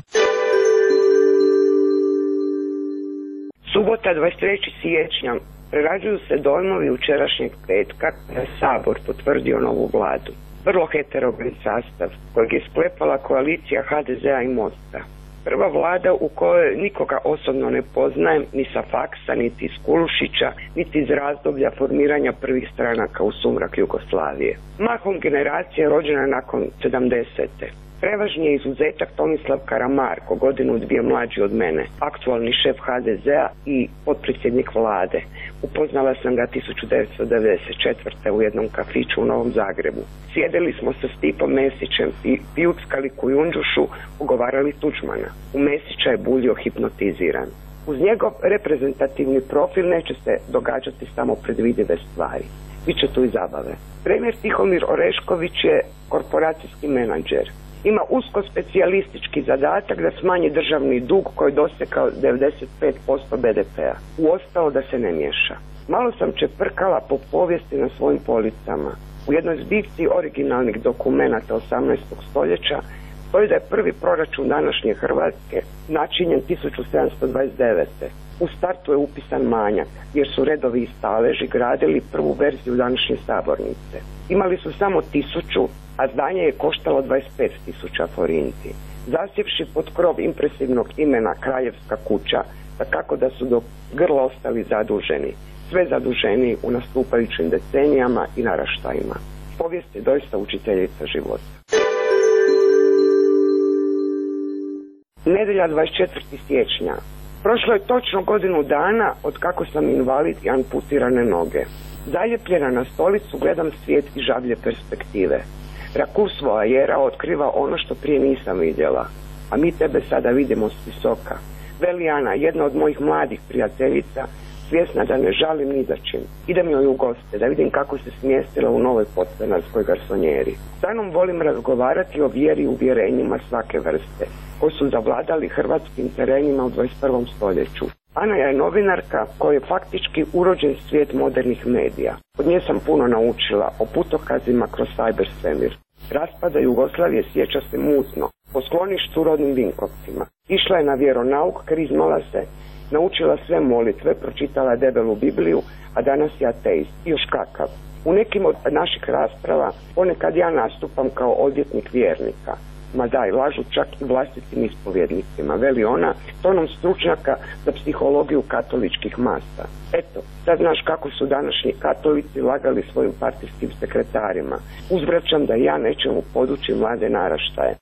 Subota 23. siječnja. Prerađuju se dojmovi učerašnjeg petka da je Sabor potvrdio novu vladu. Vrlo heterogen sastav kojeg je sklepala koalicija HDZ-a i Mosta. Prva vlada u kojoj nikoga osobno ne poznajem, ni sa faksa, niti iz Kulušića, niti iz razdoblja formiranja prvih stranaka u sumrak Jugoslavije. Mahom generacija rođena nakon 70. Prevažni je izuzetak Tomislav Karamarko, godinu dvije mlađi od mene, aktualni šef HDZ-a i potpredsjednik vlade. Upoznala sam ga 1994. u jednom kafiću u Novom Zagrebu. Sjedili smo sa Stipom Mesićem i pijuckali kujundžušu, ugovarali Tuđmana. U Mesića je buljio hipnotiziran. Uz njegov reprezentativni profil neće se događati samo predvidive stvari. Biće tu i zabave. Premijer Tihomir Orešković je korporacijski menadžer. Ima usko specijalistički zadatak da smanji državni dug koji je dosegao 95% BDP-a. Uostalo da se ne miješa. Malo sam čeprkala po povijesti na svojim policama. U jednoj zbirci originalnih dokumenata 18. stoljeća stoji da je prvi proračun današnje Hrvatske načinjen 1729. U startu je upisan manjak, jer su redovi i staleži gradili prvu verziju današnje sabornice. Imali su samo 1000, a zdanje je koštalo 25.000 forinti. Zasjevši pod krov impresivnog imena Kraljevska kuća, tako da su do grla ostali zaduženi, sve zaduženi u nastupajućim decenijama i naraštajima. Povijest je doista učiteljica života. Nedelja 24. siječnja. Prošlo je točno godinu dana od kako sam invalid i amputirane noge. Zaljepljena na stolicu gledam svijet i žablje perspektive. Rakus voajera otkriva ono što prije nisam vidjela, a mi tebe sada vidimo s visoka. Veli Ana, jedna od mojih mladih prijateljica, svjesna da ne žalim ni za čim. Idem joj u goste, da vidim kako se smjestila u novoj podstanarskoj garsonjeri. Stanom volim razgovarati o vjeri i uvjerenjima svake vrste, koji su zavladali hrvatskim terenima u 21. stoljeću. Ana je novinarka koja je faktički urođen svijet modernih medija. Od nje sam puno naučila o putokazima kroz cyber svemir. Raspada Jugoslavije sjeća se mutno, po skloništu rodnim Vinkovcima. Išla je na vjeronauk, kriznula se, naučila sve molitve, pročitala debelu Bibliju, a danas je ateist. Još kakav. U nekim od naših rasprava ponekad ja nastupam kao odvjetnik vjernika. Ma daj, lažu čak i vlastitim ispovjednicima, veli ona, tonom stručnjaka za psihologiju katoličkih masa. Eto, sad znaš kako su današnji katolici lagali svojim partijskim sekretarima. Uzvraćam da ja nečemu podučim mlade naraštaje.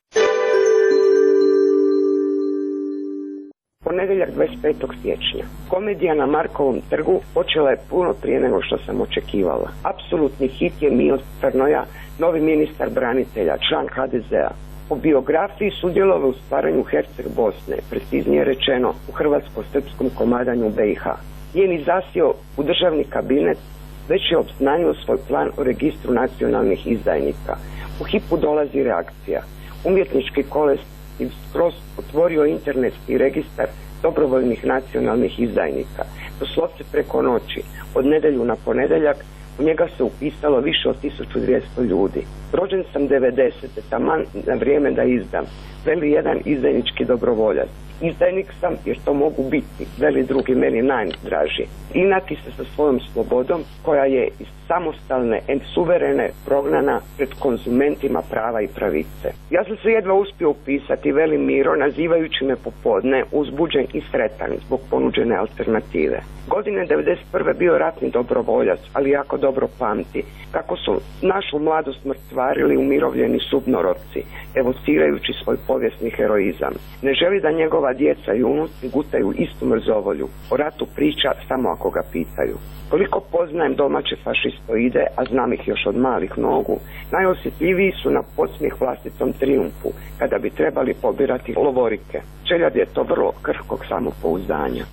Ponedjeljak 25. siječnja. Komedija na Markovom trgu počela je puno prije nego što sam očekivala. Apsolutni hit je Mio Crnoja, novi ministar branitelja, član HDZ-a. Po biografiji sudjelovao u stvaranju Herceg Bosne, preciznije rečeno u hrvatsko-srpskom komadanju BiH. Njeni zasio u državni kabinet već je obznanio svoj plan o registru nacionalnih izdajnika. U hipu dolazi reakcija. Umjetnički kolektiv skroz otvorio internetski registar dobrovoljnih nacionalnih izdajnika. Doslovce preko noći, od nedjelju na ponedjeljak, u njega se upisalo više od 1200 ljudi. Rođen sam 90. taman na vrijeme da izdam, veli jedan izdajnički dobrovoljac. Izdajnik sam jer to mogu biti, veli drugi, meni najdraži. Inati se sa svojom slobodom koja je iz samostalne, suverene prognana pred konzumentima prava i pravice. Ja sam se jedva uspio upisati, veli Miro, nazivajući me popodne uzbuđen i sretan zbog ponuđene alternative. Godine 1991. bio ratni dobrovoljac, ali jako dobro pamti kako su našu mladost mrtvarili umirovljeni subnorodci, evocirajući svoj povijesni heroizam. Ne želi da njegova djeca i unuci gutaju istu mrzovolju. O ratu priča samo ako ga pitaju. Koliko poznajem domaće fašistoide, a znam ih još od malih nogu, najosjetljiviji su na podsmijeh vlastitom trijumfu, kada bi trebali pobirati lovorike. Čeljad je to vrlo krhkog samopouzdanja.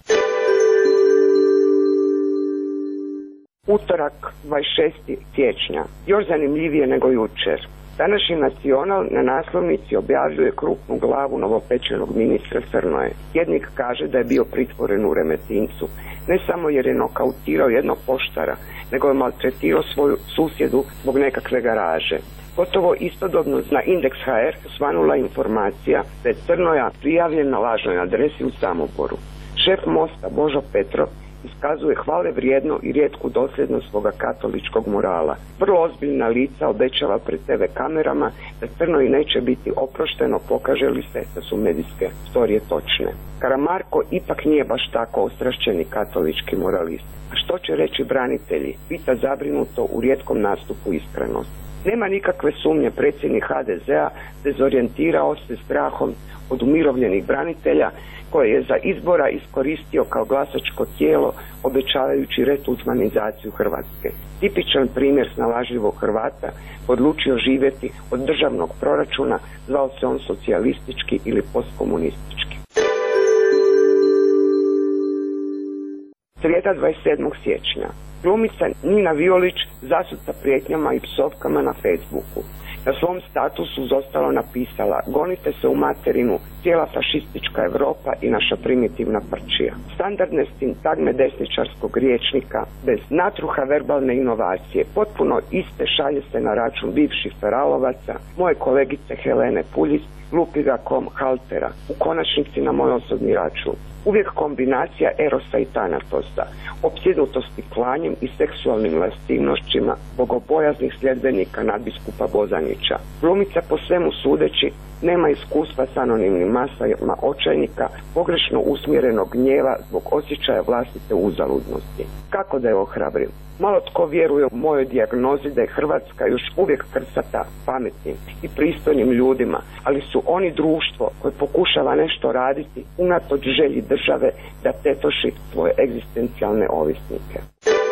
Utorak, 26. siječnja. Još zanimljivije nego jučer. Današnji Nacional na naslovnici objavljuje krupnu glavu novopečenog ministra Crnoje. Tjednik kaže da je bio pritvoren u Remetincu, ne samo jer je nokautirao jednog poštara, nego je maltretirao svoju susjedu zbog nekakve garaže. Gotovo istodobno na Indeks.hr svanula informacija da je Crnoja prijavljen na lažnoj adresi u Samoboru. Šef Mosta Božo Petrov iskazuje hvale vrijedno i rijetku dosljednost svoga katoličkog morala. Vrlo ozbiljna lica obećava pred TV kamerama da Crnoji neće biti oprošteno, pokaže li se da su medijske storije točne. Karamarko ipak nije baš tako ostrašćeni katolički moralist. A što će reći branitelji? Pita zabrinuto u rijetkom nastupu iskrenost. Nema nikakve sumnje, predsjednik HDZ-a dezorijentirao se strahom od umirovljenih branitelja koje je za izbora iskoristio kao glasačko tijelo obećavajući retuđmanizaciju Hrvatske. Tipičan primjer snalažljivog Hrvata odlučio živjeti od državnog proračuna, zvao se on socijalistički ili postkomunistički. Srijeda 27. siječnja. Glumica Nina Violić zasuta prijetnjama i psovkama na Facebooku. Na svom statusu zostalo napisala: gonite se u materinu, cijela fašistička Europa i naša primitivna prčija. Standardne sintagme desničarskog rječnika, bez natruha verbalne inovacije, potpuno iste šalje se na račun bivših feralovaca, moje kolegice Helene Puljis, Lupiga.com haltera, u konačnici na moj osobni račun. Uvijek kombinacija erosa i tanatosa, opsjednutosti klanjem i seksualnim lastivnošćima bogobojaznih sljedbenika nadbiskupa Bozanića. Glumica po svemu sudeći nema iskustva s anonimnim masama očajnika, pogrešno usmjerenog gnjeva zbog osjećaja vlastite uzaludnosti. Kako da je ohrabrim? Malo tko vjeruje u mojoj dijagnozi da je Hrvatska još uvijek krcata pametnim i pristojnim ljudima, ali su oni društvo koje pokušava nešto raditi unatoč želji države da tetoši svoje egzistencijalne ovisnike.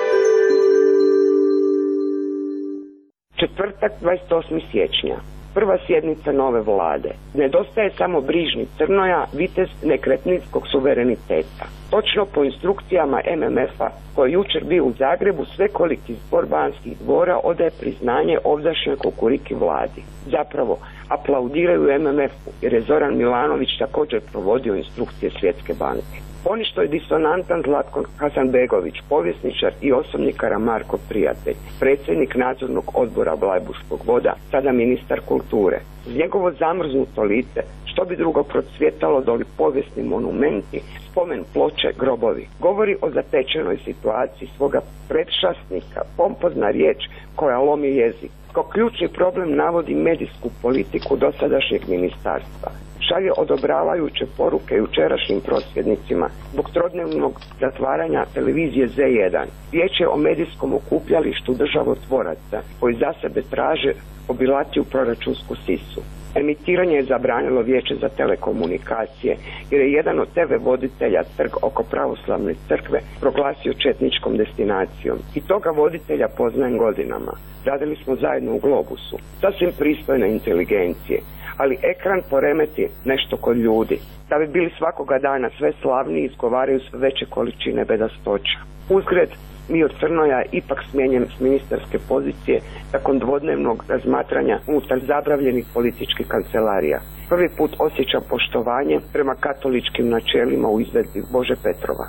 Četvrtak, 28. siječnja. Prva sjednica nove vlade. Nedostaje samo brižni Crnoja, vitez nekretninskog suvereniteta. Točno po instrukcijama MMF-a, koji je jučer bio u Zagrebu, svekoliki zbor banskih dvora odaje priznanje ovdašnjoj Kukuriki vladi. Zapravo, aplaudiraju MMF-u jer je Zoran Milanović također provodio instrukcije Svjetske banke. Poništo je disonantan Zlatko Hasanbegović, povjesničar i osobni Karamarkov prijatelj, predsjednik nadzornog odbora Blajburškog voda, sada ministar kulture. Uz njegovo zamrznuto lice, Što bi drugo procvjetalo doli povijesni monumenti, spomen ploče, grobovi. Govori o zatečenoj situaciji svoga predšasnika, pompozna riječ koja lomi jezik. Kao ključni problem navodi medijsku politiku dosadašnjeg ministarstva. Šalje odobravajuće poruke jučerašnjim prosvjednicima zbog trodnevnog zatvaranja televizije Z1. Vijeće o medijskom okupljalištu državotvoraca koji za sebe traže obilaciju proračunsku sisu. Emitiranje je zabranilo Vijeće za telekomunikacije jer je jedan od TV voditelja trg oko pravoslavne crkve proglasio četničkom destinacijom. I toga voditelja poznajem godinama. Radili smo zajedno u Globusu. Sasvim pristojne inteligencije. Ali ekran poremeti nešto kod ljudi. Da bi bili svakoga dana sve slavniji, izgovaraju sve veće količine bedastoća. Uzgred, Mio Crnoja je ipak smijenjen s ministarske pozicije nakon dvodnevnog razmatranja unutar zabravljenih političkih kancelarija. Prvi put osjeća poštovanje prema katoličkim načelima u izvedbi Bože Petrova.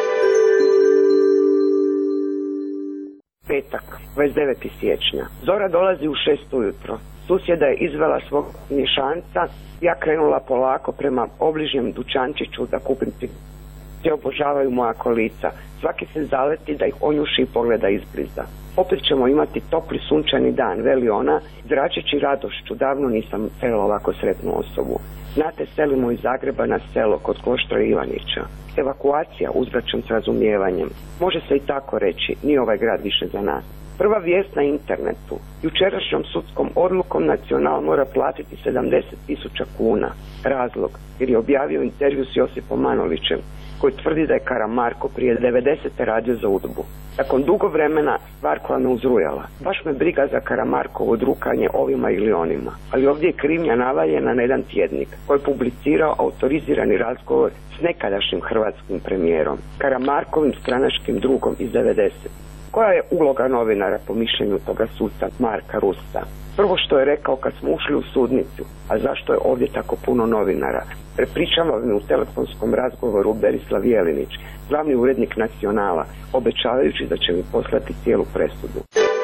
Petak, 29. siječnja. Zora dolazi u 6 ujutro. Susjeda je izvela svog mješanca, ja krenula polako prema obližnjem dućančiću da kupim cigaretu. Te obožavaju moja kolica. Svaki se zaleti da ih onjuši i pogleda izbliza. Opet ćemo imati topli sunčani dan, veli ona, zračeći radošću. Davno nisam srela ovako sretnu osobu. Znate, selimo iz Zagreba na selo kod Kloštra Ivanića. Evakuacija, uzvraćam s razumijevanjem. Može se i tako reći, nije ovaj grad više za nas. Prva vijest na internetu. Jučerašnjom sudskom odlukom Nacional mora platiti 70.000 kuna. Razlog, jer je objavio intervju s Josipom Manolićem, koji tvrdi da je Karamarko prije 90. radio za UDBU. Nakon dugo vremena stvar koja me uzrujala. Baš me briga za Karamarkovo drukanje ovima ili onima. Ali ovdje je krivnja navaljena na jedan tjednik koji je publicirao autorizirani razgovor s nekadašnjim hrvatskim premijerom, Karamarkovim stranačkim drugom iz 90. Koja je uloga novinara po mišljenju toga suca Marka Rusta? Prvo što je rekao kad smo ušli u sudnicu, a zašto je ovdje tako puno novinara? Prepričava mi u telefonskom razgovoru Berislav Jelinić, glavni urednik Nacionala, obećavajući da će mi poslati cijelu presudu.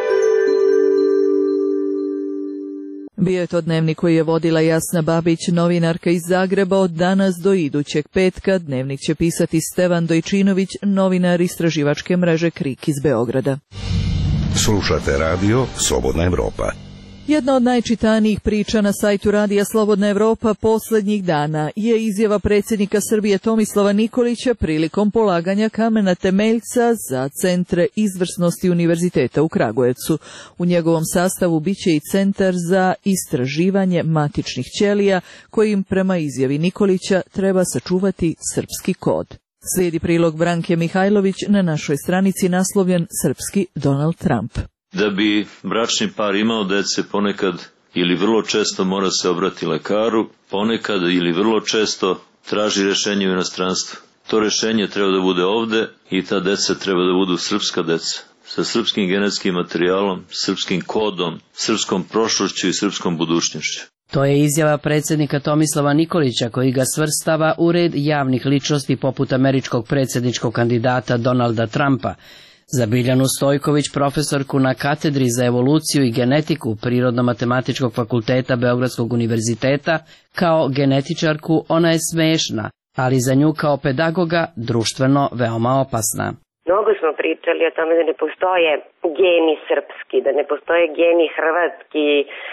Bio je to dnevnik koji je vodila Jasna Babić, novinarka iz Zagreba. Od danas do idućeg petka dnevnik će pisati Stevan Dojčinović, novinar istraživačke mreže KRIK iz Beograda. Slušate radio Slobodna Evropa. Jedna od najčitanijih priča na sajtu Radija Slobodna Evropa posljednjih dana je izjava predsjednika Srbije Tomislava Nikolića prilikom polaganja kamena temeljca za centre izvrsnosti Univerziteta u Kragujevcu. U njegovom sastavu biće i centar za istraživanje matičnih ćelija, kojim prema izjavi Nikolića treba sačuvati srpski kod. Slijedi prilog Branke Mihajlović na našoj stranici naslovljen Srpski Donald Trump. Da bi bračni par imao dece, ponekad ili vrlo često mora se obrati lekaru, ponekad ili vrlo često traži rješenje u inostranstvu. To rješenje treba da bude ovde i ta deca treba da budu srpska deca, sa srpskim genetskim materijalom, srpskim kodom, srpskom prošlošću i srpskom budućnošću. To je izjava predsjednika Tomislava Nikolića, koji ga svrstava u red javnih ličnosti poput američkog predsjedničkog kandidata Donalda Trumpa. Za Biljanu Stojković, profesorku na katedri za evoluciju i genetiku Prirodno-matematičkog fakulteta Beogradskog univerziteta, kao genetičarku ona je smešna, ali za nju kao pedagoga društveno veoma opasna. Mnogo smo pričali o tome da ne postoje geni srpski, da ne postoje geni hrvatski,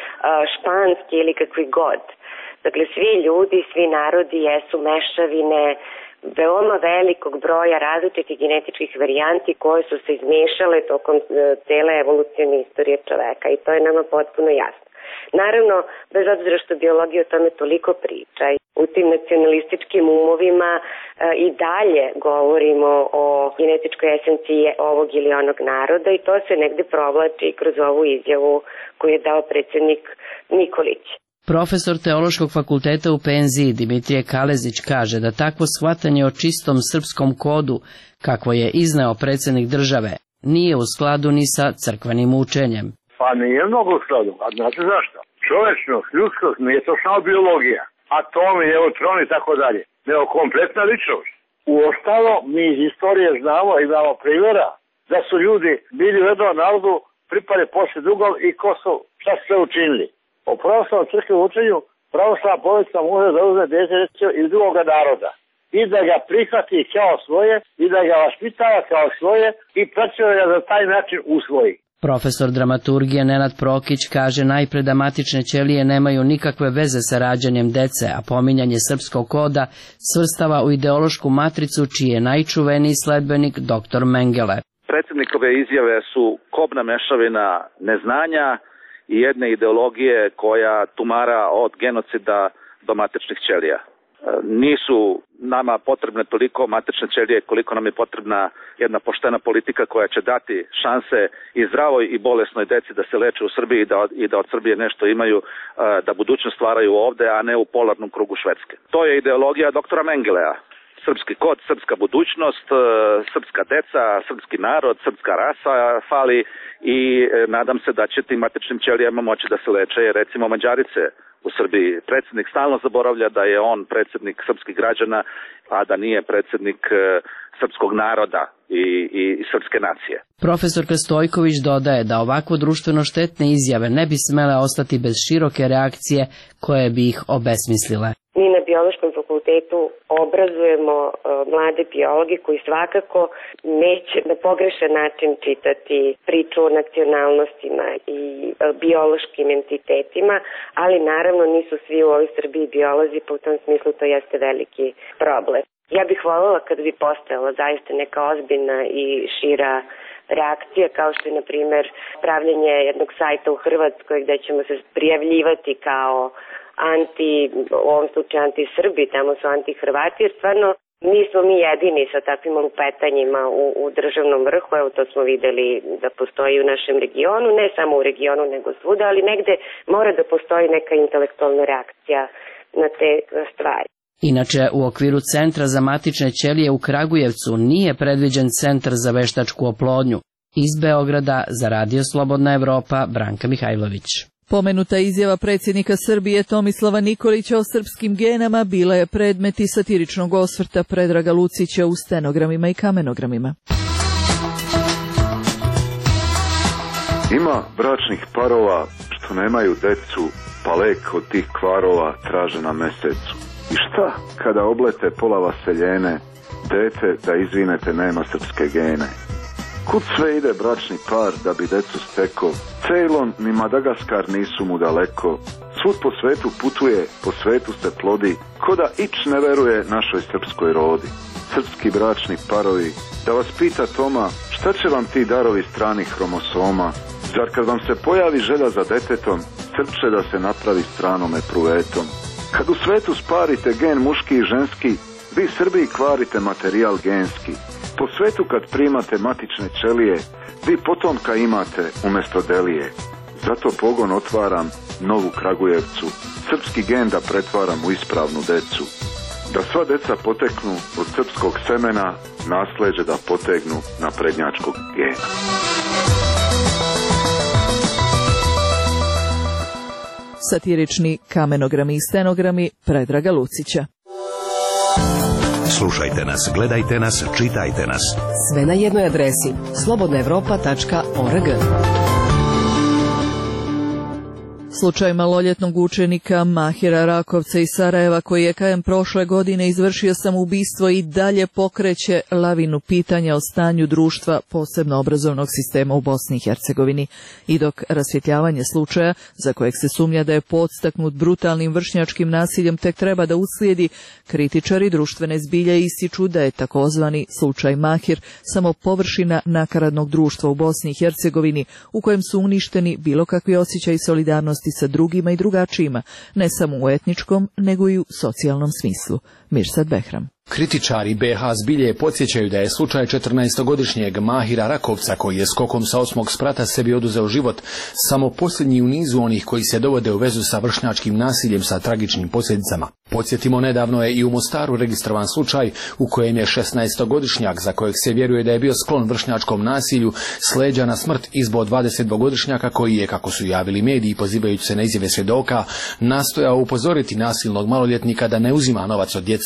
španski ili kakvi god. Dakle, svi ljudi, svi narodi jesu mešavine veoma velikog broja različitih genetičkih varijanti koje su se izmešale tokom cele evolucijne istorije čoveka i to je nama potpuno jasno. Naravno, bez obzira što biologija o tome toliko priča, u tim nacionalističkim umovima i dalje govorimo o genetičkoj esenciji ovog ili onog naroda i to se negde provlači kroz ovu izjavu koju je dao predsjednik Nikolić. Profesor Teološkog fakulteta u penziji Dimitrije Kalezić kaže da takvo shvatanje o čistom srpskom kodu, kakvo je izneo predsjednik države, nije u skladu ni sa crkvenim učenjem. Pa nije mnogo u skladu, a znate zašto? Čovečnost, ljudskost nije to samo biologija, atomi, neutroni i tako dalje, nego kompletna ličnost. U ostalo, mi iz istorije znamo i imamo primjera da su ljudi bili u jednom narodu, pripali poslije drugog i ko su, šta su sve učinili. O pravoslavnom crkvenom učenju pravoslavna porodica može da uzme dete iz drugog naroda i da ga prihvati kao svoje i da ga vaspitava kao svoje i praćuje ga za taj način usvoji. Profesor dramaturgije Nenad Prokić kaže najpre da matične ćelije nemaju nikakve veze sa rađanjem dece, a pominjanje srpskog koda svrstava u ideološku matricu čiji je najčuveniji sledbenik dr. Mengele. Predsjednikove izjave su kobna mešavina neznanja i jedne ideologije koja tumara od genocida do matičnih ćelija. Nisu nama potrebne toliko matične ćelije koliko nam je potrebna jedna poštena politika koja će dati šanse i zdravoj i bolesnoj deci da se leče u Srbiji i da od Srbije nešto imaju, da budućnost stvaraju ovde, a ne u polarnom krugu Švedske. To je ideologija doktora Mengelea. Srpski kod, srpska budućnost, srpska deca, srpski narod, srpska rasa fali i nadam se da će tim matičnim ćelijama moći da se leče recimo Mađarice u Srbiji. Predsjednik stalno zaboravlja da je on predsjednik srpskih građana, a da nije predsjednik srpskog naroda i srpske nacije. Profesorka Stojković dodaje da ovako društveno štetne izjave ne bi smele ostati bez široke reakcije koje bi ih obesmislile. Mi na Biološkom fakultetu obrazujemo mlade biologe koji svakako neće na pogrešan način čitati priču o nacionalnostima i biološkim entitetima, ali naravno nisu svi u ovoj Srbiji biolozi, pa u tom smislu to jeste veliki problem. Ja bih voljela kad bi postojala zaista neka ozbiljna i šira reakcija, kao što je, na primjer, pravljenje jednog sajta u Hrvatskoj gde ćemo se prijavljivati kao u ovom slučaju anti-Srbi, tamo su anti-Hrvati, jer stvarno nismo mi jedini sa takvim lupetanjima u državnom vrhu, evo to smo videli da postoji u našem regionu, ne samo u regionu nego svuda, ali negde mora da postoji neka intelektualna reakcija na te stvari. Inače, u okviru Centra za matične ćelije u Kragujevcu nije predviđen centar za veštačku oplodnju. Iz Beograda za Radio Slobodna Evropa, Branka Mihajlović. Pomenuta izjava predsjednika Srbije Tomislava Nikolića o srpskim genama bila je predmet i satiričnog osvrta Predraga Lucića u stenogramima i kamenogramima. Ima bračnih parova što nemaju decu, pa lek od tih kvarova traže na mesecu. I šta kada oblete pola vaseljene, dete da izvinete nema srpske gene? Kud sve ide bračni par da bi decu steko? Ceylon ni Madagaskar nisu mu daleko. Svud po svetu putuje, po svetu se plodi, ko da ič ne veruje našoj srpskoj rodi. Srpski bračni parovi, da vas pita Toma, šta će vam ti darovi stranih hromosoma? Zar kad vam se pojavi želja za detetom, srpče da se napravi stranome pruvetom? Kad u svetu sparite gen muški i ženski, vi Srbiji kvarite materijal genski. Po svetu kad primate matične ćelije, vi potomka imate umjesto delije. Zato pogon otvaram novu Kragujevcu, srpski gen da pretvaram u ispravnu decu. Da sva deca poteknu od srpskog semena, nasleđe da potegnu na prednjačkog gena. Satirični kamenogrami i stenogrami Predraga Lucića. Slušajte nas, gledajte nas, čitajte nas. Sve na jednoj adresi slobodnaevropa.org. Slučaj maloljetnog učenika Mahira Rakovca iz Sarajeva, koji je krajem prošle godine izvršio samoubistvo, i dalje pokreće lavinu pitanja o stanju društva, posebno obrazovnog sistema u Bosni i Hercegovini. I dok rasvjetljavanje slučaja, za kojeg se sumnja da je podstaknut brutalnim vršnjačkim nasiljem, tek treba da uslijedi, kritičari društvene zbilje ističu da je takozvani slučaj Mahir samo površina nakaradnog društva u Bosni i Hercegovini, u kojem su uništeni bilo kakvi osjećaj solidarnosti sa drugima i drugačijima, ne samo u etničkom, nego i u socijalnom smislu. Mirsad Behram. Kritičari BH zbilje podsjećaju da je slučaj 14-godišnjeg Mahira Rakovca, koji je skokom sa 8. sprata sebi oduzeo život, samo posljednji u nizu onih koji se dovode u vezu sa vršnjačkim nasiljem sa tragičnim posljedicama. Podsjetimo, nedavno je i u Mostaru registrovan slučaj u kojem je 16-godišnjak, za kojeg se vjeruje da je bio sklon vršnjačkom nasilju, s leđa na smrt izboo 22-godišnjaka koji je, kako su javili mediji pozivajući se na izjave svjedoka, nastojao upozoriti nasilnog maloljetnika da ne uzima novac od djece.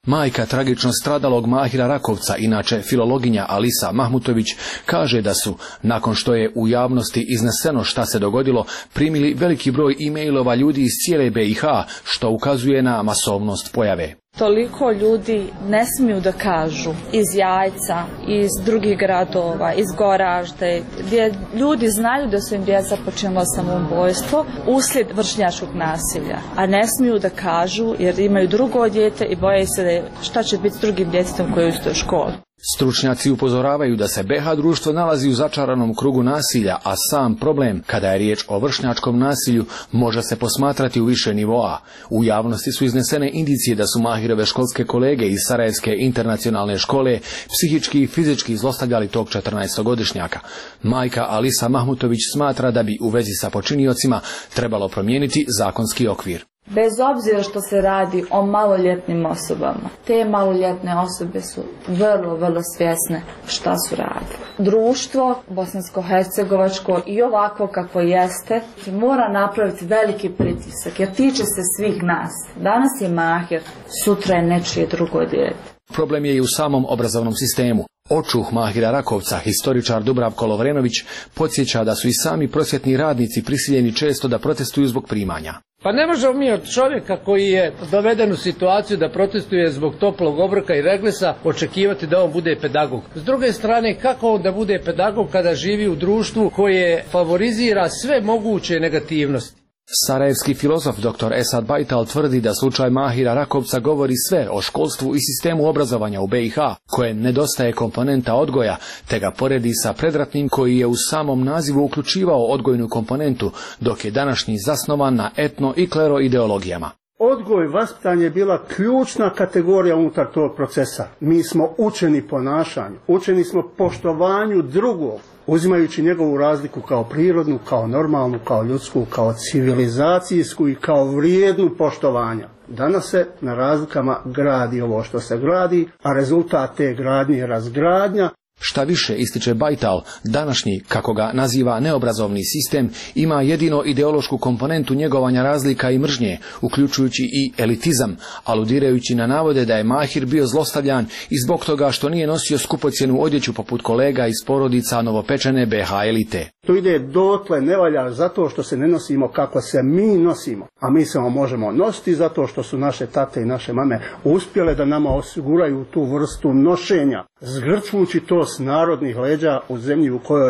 Majka tragično stradalog Mahira Rakovca, inače filologinja Alisa Mahmutović, kaže da su, nakon što je u javnosti izneseno šta se dogodilo, primili veliki broj e-mailova ljudi iz cijele BiH, što ukazuje na masovnost pojave. Toliko ljudi ne smiju da kažu iz Jajca, iz drugih gradova, iz Goražde, gdje ljudi znaju da su im djeca počinila samoubojstvo uslijed vršnjačkog nasilja, a ne smiju da kažu jer imaju drugo dijete i boje se šta će biti s drugim djetetom koje je u istoj školi. Stručnjaci upozoravaju da se BiH društvo nalazi u začaranom krugu nasilja, a sam problem, kada je riječ o vršnjačkom nasilju, može se posmatrati u više nivoa. U javnosti su iznesene indicije da su Mahirove školske kolege iz Sarajevske internacionalne škole psihički i fizički zlostavljali tog 14-godišnjaka. Majka Alisa Mahmutović smatra da bi u vezi sa počiniocima trebalo promijeniti zakonski okvir. Bez obzira što se radi o maloljetnim osobama, te maloljetne osobe su vrlo svjesne šta su radile. Društvo bosansko-hercegovačko i ovako kako jeste mora napraviti veliki pritisak jer tiče se svih nas. Danas je Mahir, sutra je nečije drugo dijete. Problem je i u samom obrazovnom sistemu. Očuh Mahira Rakovca, historičar Dubravko Lovrenović, podsjeća da su i sami prosvjetni radnici prisiljeni često da protestuju zbog primanja. Pa ne možemo mi od čovjeka koji je doveden u situaciju da protestuje zbog toplog obroka i reglesa očekivati da on bude pedagog. S druge strane, kako on da bude pedagog kada živi u društvu koje favorizira sve moguće negativnosti? Sarajevski filozof dr. Esad Bajtal tvrdi da slučaj Mahira Rakovca govori sve o školstvu i sistemu obrazovanja u BiH, kojem nedostaje komponenta odgoja, te ga poredi sa predratnim koji je u samom nazivu uključivao odgojnu komponentu, dok je današnji zasnovan na etno i klero ideologijama. Odgoj, vaspitanje je bila ključna kategorija unutar tog procesa. Mi smo učeni ponašanju, učeni smo poštovanju drugog, uzimajući njegovu razliku kao prirodnu, kao normalnu, kao ljudsku, kao civilizacijsku i kao vrijednu poštovanja. Danas se na razlikama gradi ovo što se gradi, a rezultat te gradnje je razgradnja. Šta više, ističe Bajtal, današnji, kako ga naziva neobrazovni sistem, ima jedino ideološku komponentu njegovanja razlika i mržnje, uključujući i elitizam, aludirajući na navode da je Mahir bio zlostavljan i zbog toga što nije nosio skupocjenu odjeću poput kolega iz porodica novopečene BiH elite. To ide dotle, ne valja zato što se ne nosimo kako se mi nosimo, a mi se možemo nositi zato što su naše tate i naše mame uspjele da nama osiguraju tu vrstu nošenja, zgrčujući to s narodnih leđa u zemlji u kojoj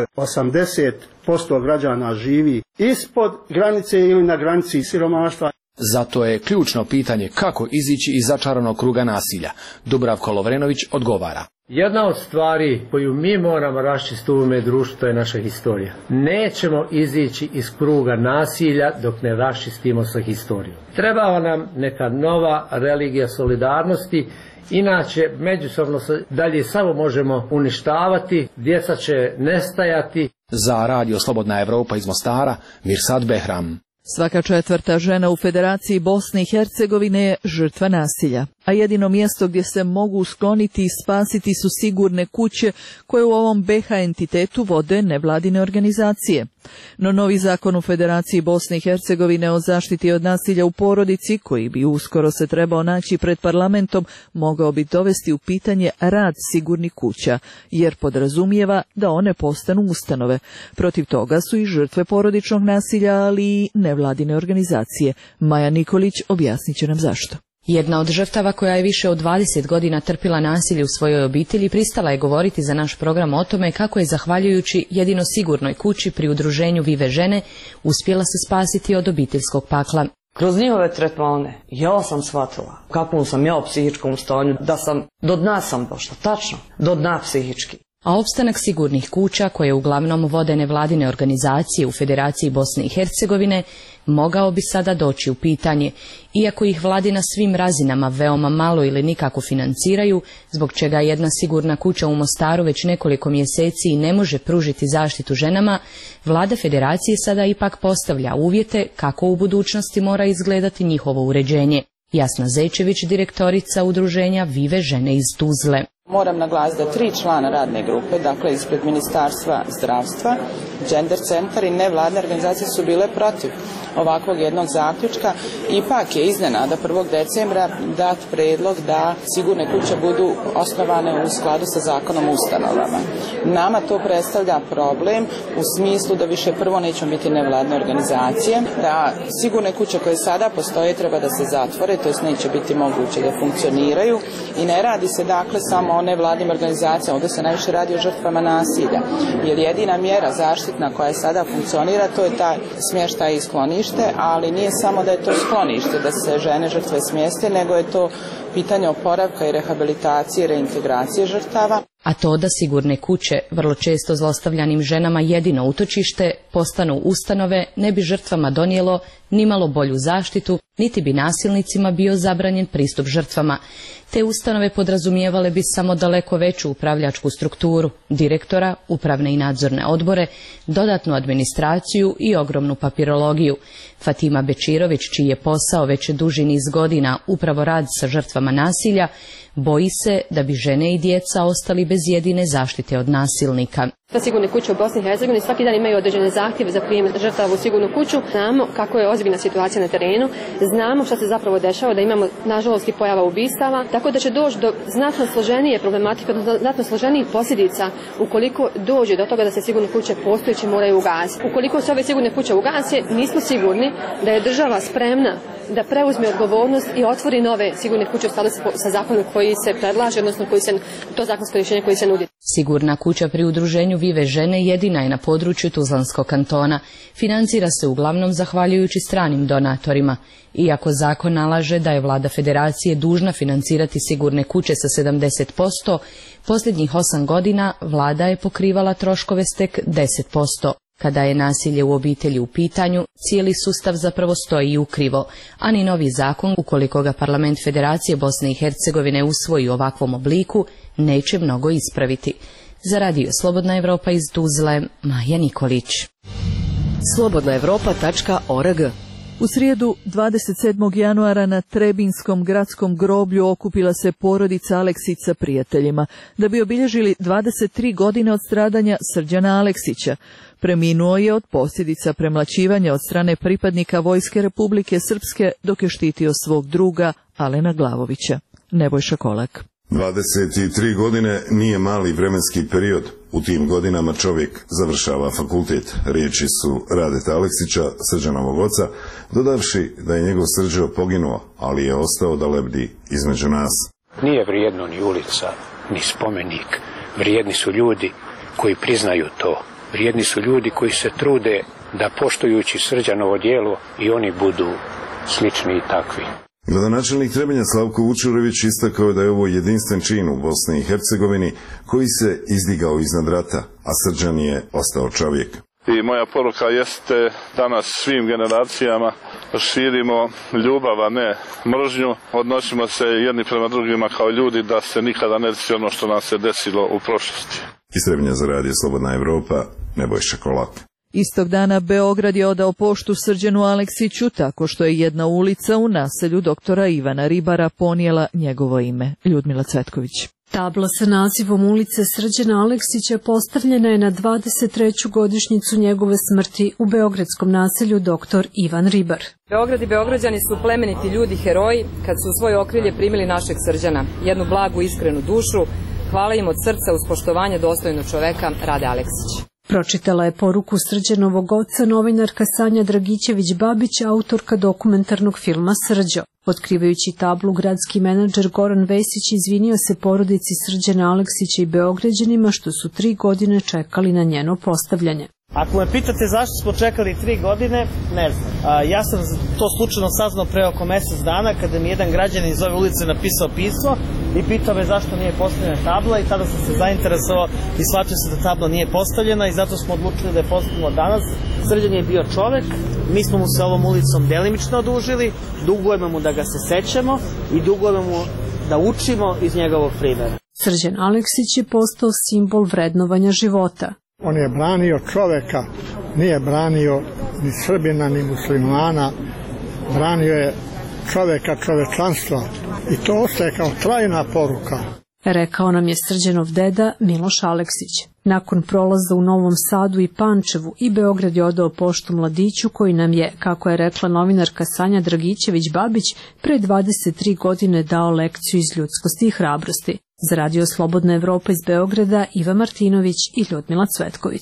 80% građana živi ispod granice ili na granici siromaštva. Zato je ključno pitanje kako izići iz začaranog kruga nasilja. Dubravko Lovrenović odgovara. Jedna od stvari koju mi moramo raščistiti u ovome društvu, to je naša historija. Nećemo izići iz kruga nasilja dok ne raščistimo sa historijom. Treba nam neka nova religija solidarnosti, inače međusobno se dalje samo možemo uništavati, djeca će nestajati. Za Radio Slobodna Evropa iz Mostara, Mirsad Behram. Svaka četvrta žena u Federaciji Bosne i Hercegovine je žrtva nasilja, a jedino mjesto gdje se mogu skloniti i spasiti su sigurne kuće koje u ovom BiH entitetu vode nevladine organizacije. No novi zakon u Federaciji Bosne i Hercegovine o zaštiti od nasilja u porodici, koji bi uskoro se trebao naći pred parlamentom, mogao bi dovesti u pitanje rad sigurnih kuća, jer podrazumijeva da one postanu ustanove. Protiv toga su i žrtve porodičnog nasilja, ali i nevladine organizacije. Maja Nikolić objasnit će nam zašto. Jedna od žrtava koja je više od 20 godina trpila nasilje u svojoj obitelji pristala je govoriti za naš program o tome kako je zahvaljujući jedino sigurnoj kući pri udruženju Vive žene uspjela se spasiti od obiteljskog pakla. Kroz njihove tretmane ja sam shvatila kakvom sam ja u psihičkom stanju, da sam do dna sam došla, tačno, do dna psihički. A opstanak sigurnih kuća, koje uglavnom vode nevladine organizacije u Federaciji Bosne i Hercegovine, mogao bi sada doći u pitanje, iako ih vladi na svim razinama veoma malo ili nikako financiraju, zbog čega jedna sigurna kuća u Mostaru već nekoliko mjeseci ne može pružiti zaštitu ženama, vlada Federacije sada ipak postavlja uvjete kako u budućnosti mora izgledati njihovo uređenje. Jasna Zečević, direktorica udruženja Vive žene iz Tuzle. Moram naglasiti da 3 člana radne grupe, dakle ispred Ministarstva zdravstva, Gender centar i nevladne organizacije su bile protiv ovakvog jednog zaključka, ipak je iznenada 1. decembra dat predlog da sigurne kuće budu osnovane u skladu sa zakonom o ustanovama. Nama to predstavlja problem u smislu da više prvo nećemo biti nevladne organizacije, da sigurne kuće koje sada postoje treba da se zatvore, to jest neće biti moguće da funkcioniraju i ne radi se dakle samo o nevladnim organizacijama, ovdje se najviše radi o žrtvama nasilja, jer jedina mjera zaštitna koja sada funkcionira to je taj smještaj i sklonište, ali nije samo da je to sklonište, da se žene žrtve smjeste, nego je to pitanje oporavka i rehabilitacije i reintegracije žrtava. A to da sigurne kuće, vrlo često zlostavljanim ženama jedino utočište, postanu ustanove, ne bi žrtvama donijelo nimalo bolju zaštitu, niti bi nasilnicima bio zabranjen pristup žrtvama. Te ustanove podrazumijevale bi samo daleko veću upravljačku strukturu, direktora, upravne i nadzorne odbore, dodatnu administraciju i ogromnu papirologiju. Fatima Bečirović, čiji je posao već duži niz godina upravo rad sa žrtvama nasilja, boji se da bi žene i djeca ostali bez jedine zaštite od nasilnika. Ta sigurne kuće u Bosni i Hercegovini svaki dan imaju određene zahtjeve za prijem žrtava u sigurnu kuću. Znamo kako je ozbiljna situacija na terenu, znamo šta se zapravo dešava, da imamo nažalost i pojava ubistava, tako da će doći do znatno složenije problematike, do znatno složenijih posljedica ukoliko dođe do toga da se sigurne kuće postojeće moraju ugasiti. Ukoliko se ove sigurne kuće ugase, nismo sigurni da je država spremna da preuzme odgovornost i otvori nove sigurne kuće u skladu sa zakonom koji se predlaže, odnosno to zakonsko rješenje koji se nudi. Sigurna kuća pri udruženju Vive žene jedina je na području Tuzlanskog kantona. Financira se uglavnom zahvaljujući stranim donatorima. Iako zakon nalaže da je vlada federacije dužna financirati sigurne kuće sa 70%, posljednjih 8 godina vlada je pokrivala troškove s tek 10%. Kada je nasilje u obitelji u pitanju, cijeli sustav zapravo stoji ukrivo, a ni novi zakon, ukoliko ga parlament Federacije Bosne i Hercegovine usvoji u ovakvom obliku, neće mnogo ispraviti. Za radio Slobodna Evropa iz Tuzle, Maja Nikolić. slobodnaevropa.org. U srijedu 27. januara na Trebinskom gradskom groblju okupila se porodica Aleksić sa prijateljima da bi obilježili 23 godine od stradanja Srđana Aleksića. Preminuo je od posljedica premlaćivanja od strane pripadnika Vojske Republike Srpske dok je štitio svog druga Alena Glavovića. Nebojša Kolak. 23 godine nije mali vremenski period. U tim godinama čovjek završava fakultet. Riječi su Radeta Aleksića, Srđanovog oca, dodavši da je njegov Srđo poginuo, ali je ostao da lebdi između nas. Nije vrijedno ni ulica, ni spomenik. Vrijedni su ljudi koji priznaju to. Vrijedni su ljudi koji se trude da poštujući Srđanovo djelo i oni budu slični i takvi. Gradonačelnik Trebinja Slavko Vučurević istakao da je ovo jedinstven čin u Bosni i Hercegovini koji se izdigao iznad rata, a Srđan je ostao čovjek. I moja poruka jeste danas svim generacijama širimo ljubav, a ne mržnju, odnosimo se jedni prema drugima kao ljudi da se nikada ne desi ono što nam se desilo u prošlosti. Iz Trebinja za radio Slobodna Evropa, Nebojša Kolak. Istog dana Beograd je odao poštu Srđanu Aleksiću tako što je jedna ulica u naselju doktora Ivana Ribara ponijela njegovo ime. Ljudmila Cvetković. Tabla sa nazivom ulice Srđana Aleksića postavljena je na 23. godišnjicu njegove smrti u beogradskom naselju doktor Ivan Ribar. Beograd i Beograđani su plemeniti ljudi, heroji, kad su u svoje okrilje primili našeg Srđana, jednu blagu, iskrenu dušu. Hvala im od srca uz poštovanje dostojnog čoveka Rade Aleksić. Pročitala je poruku Srđanovog oca novinarka Sanja Dragićević-Babić, autorka dokumentarnog filma Srđo. Otkrivajući tablu, gradski menadžer Goran Vesić izvinio se porodici Srđana Aleksića i Beograđanima što su 3 godine čekali na njeno postavljanje. Ako me pitate zašto smo čekali 3 godine, ne znam. Ja sam to slučajno saznao pre oko mjesec dana kada mi jedan građanin iz ove ulice napisao pismo i pitao me zašto nije postavljena tabla i tada sam se zainteresovao i shvatio se da tabla nije postavljena i zato smo odlučili da je postavimo danas. Srđan je bio čovek, mi smo mu se ovom ulicom delimično odužili, dugujemo mu da ga se sećamo i dugujemo mu da učimo iz njegovog primjera. Srđan Aleksić je postao simbol vrednovanja života. On je branio čoveka, nije branio ni Srbina, ni muslimana, branio je čoveka, čovečanstva i to ostaje kao trajna poruka. rekao nam je Srđanov deda Miloš Aleksić. Nakon prolaza u Novom Sadu i Pančevu i Beograd je odao poštu mladiću koji nam je, kako je rekla novinarka Sanja Dragićević-Babić, pre 23 godine dao lekciju iz ljudskosti i hrabrosti. Za Radio Slobodna Evropa iz Beograda Iva Martinović i Ljudmila Cvetković.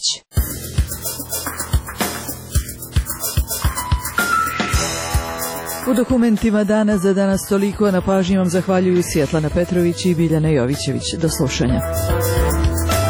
U dokumentima Dana za danas toliko, na pažnji vam zahvaljuju Svjetlana Petrović i Biljana Jovićević. Do slušanja.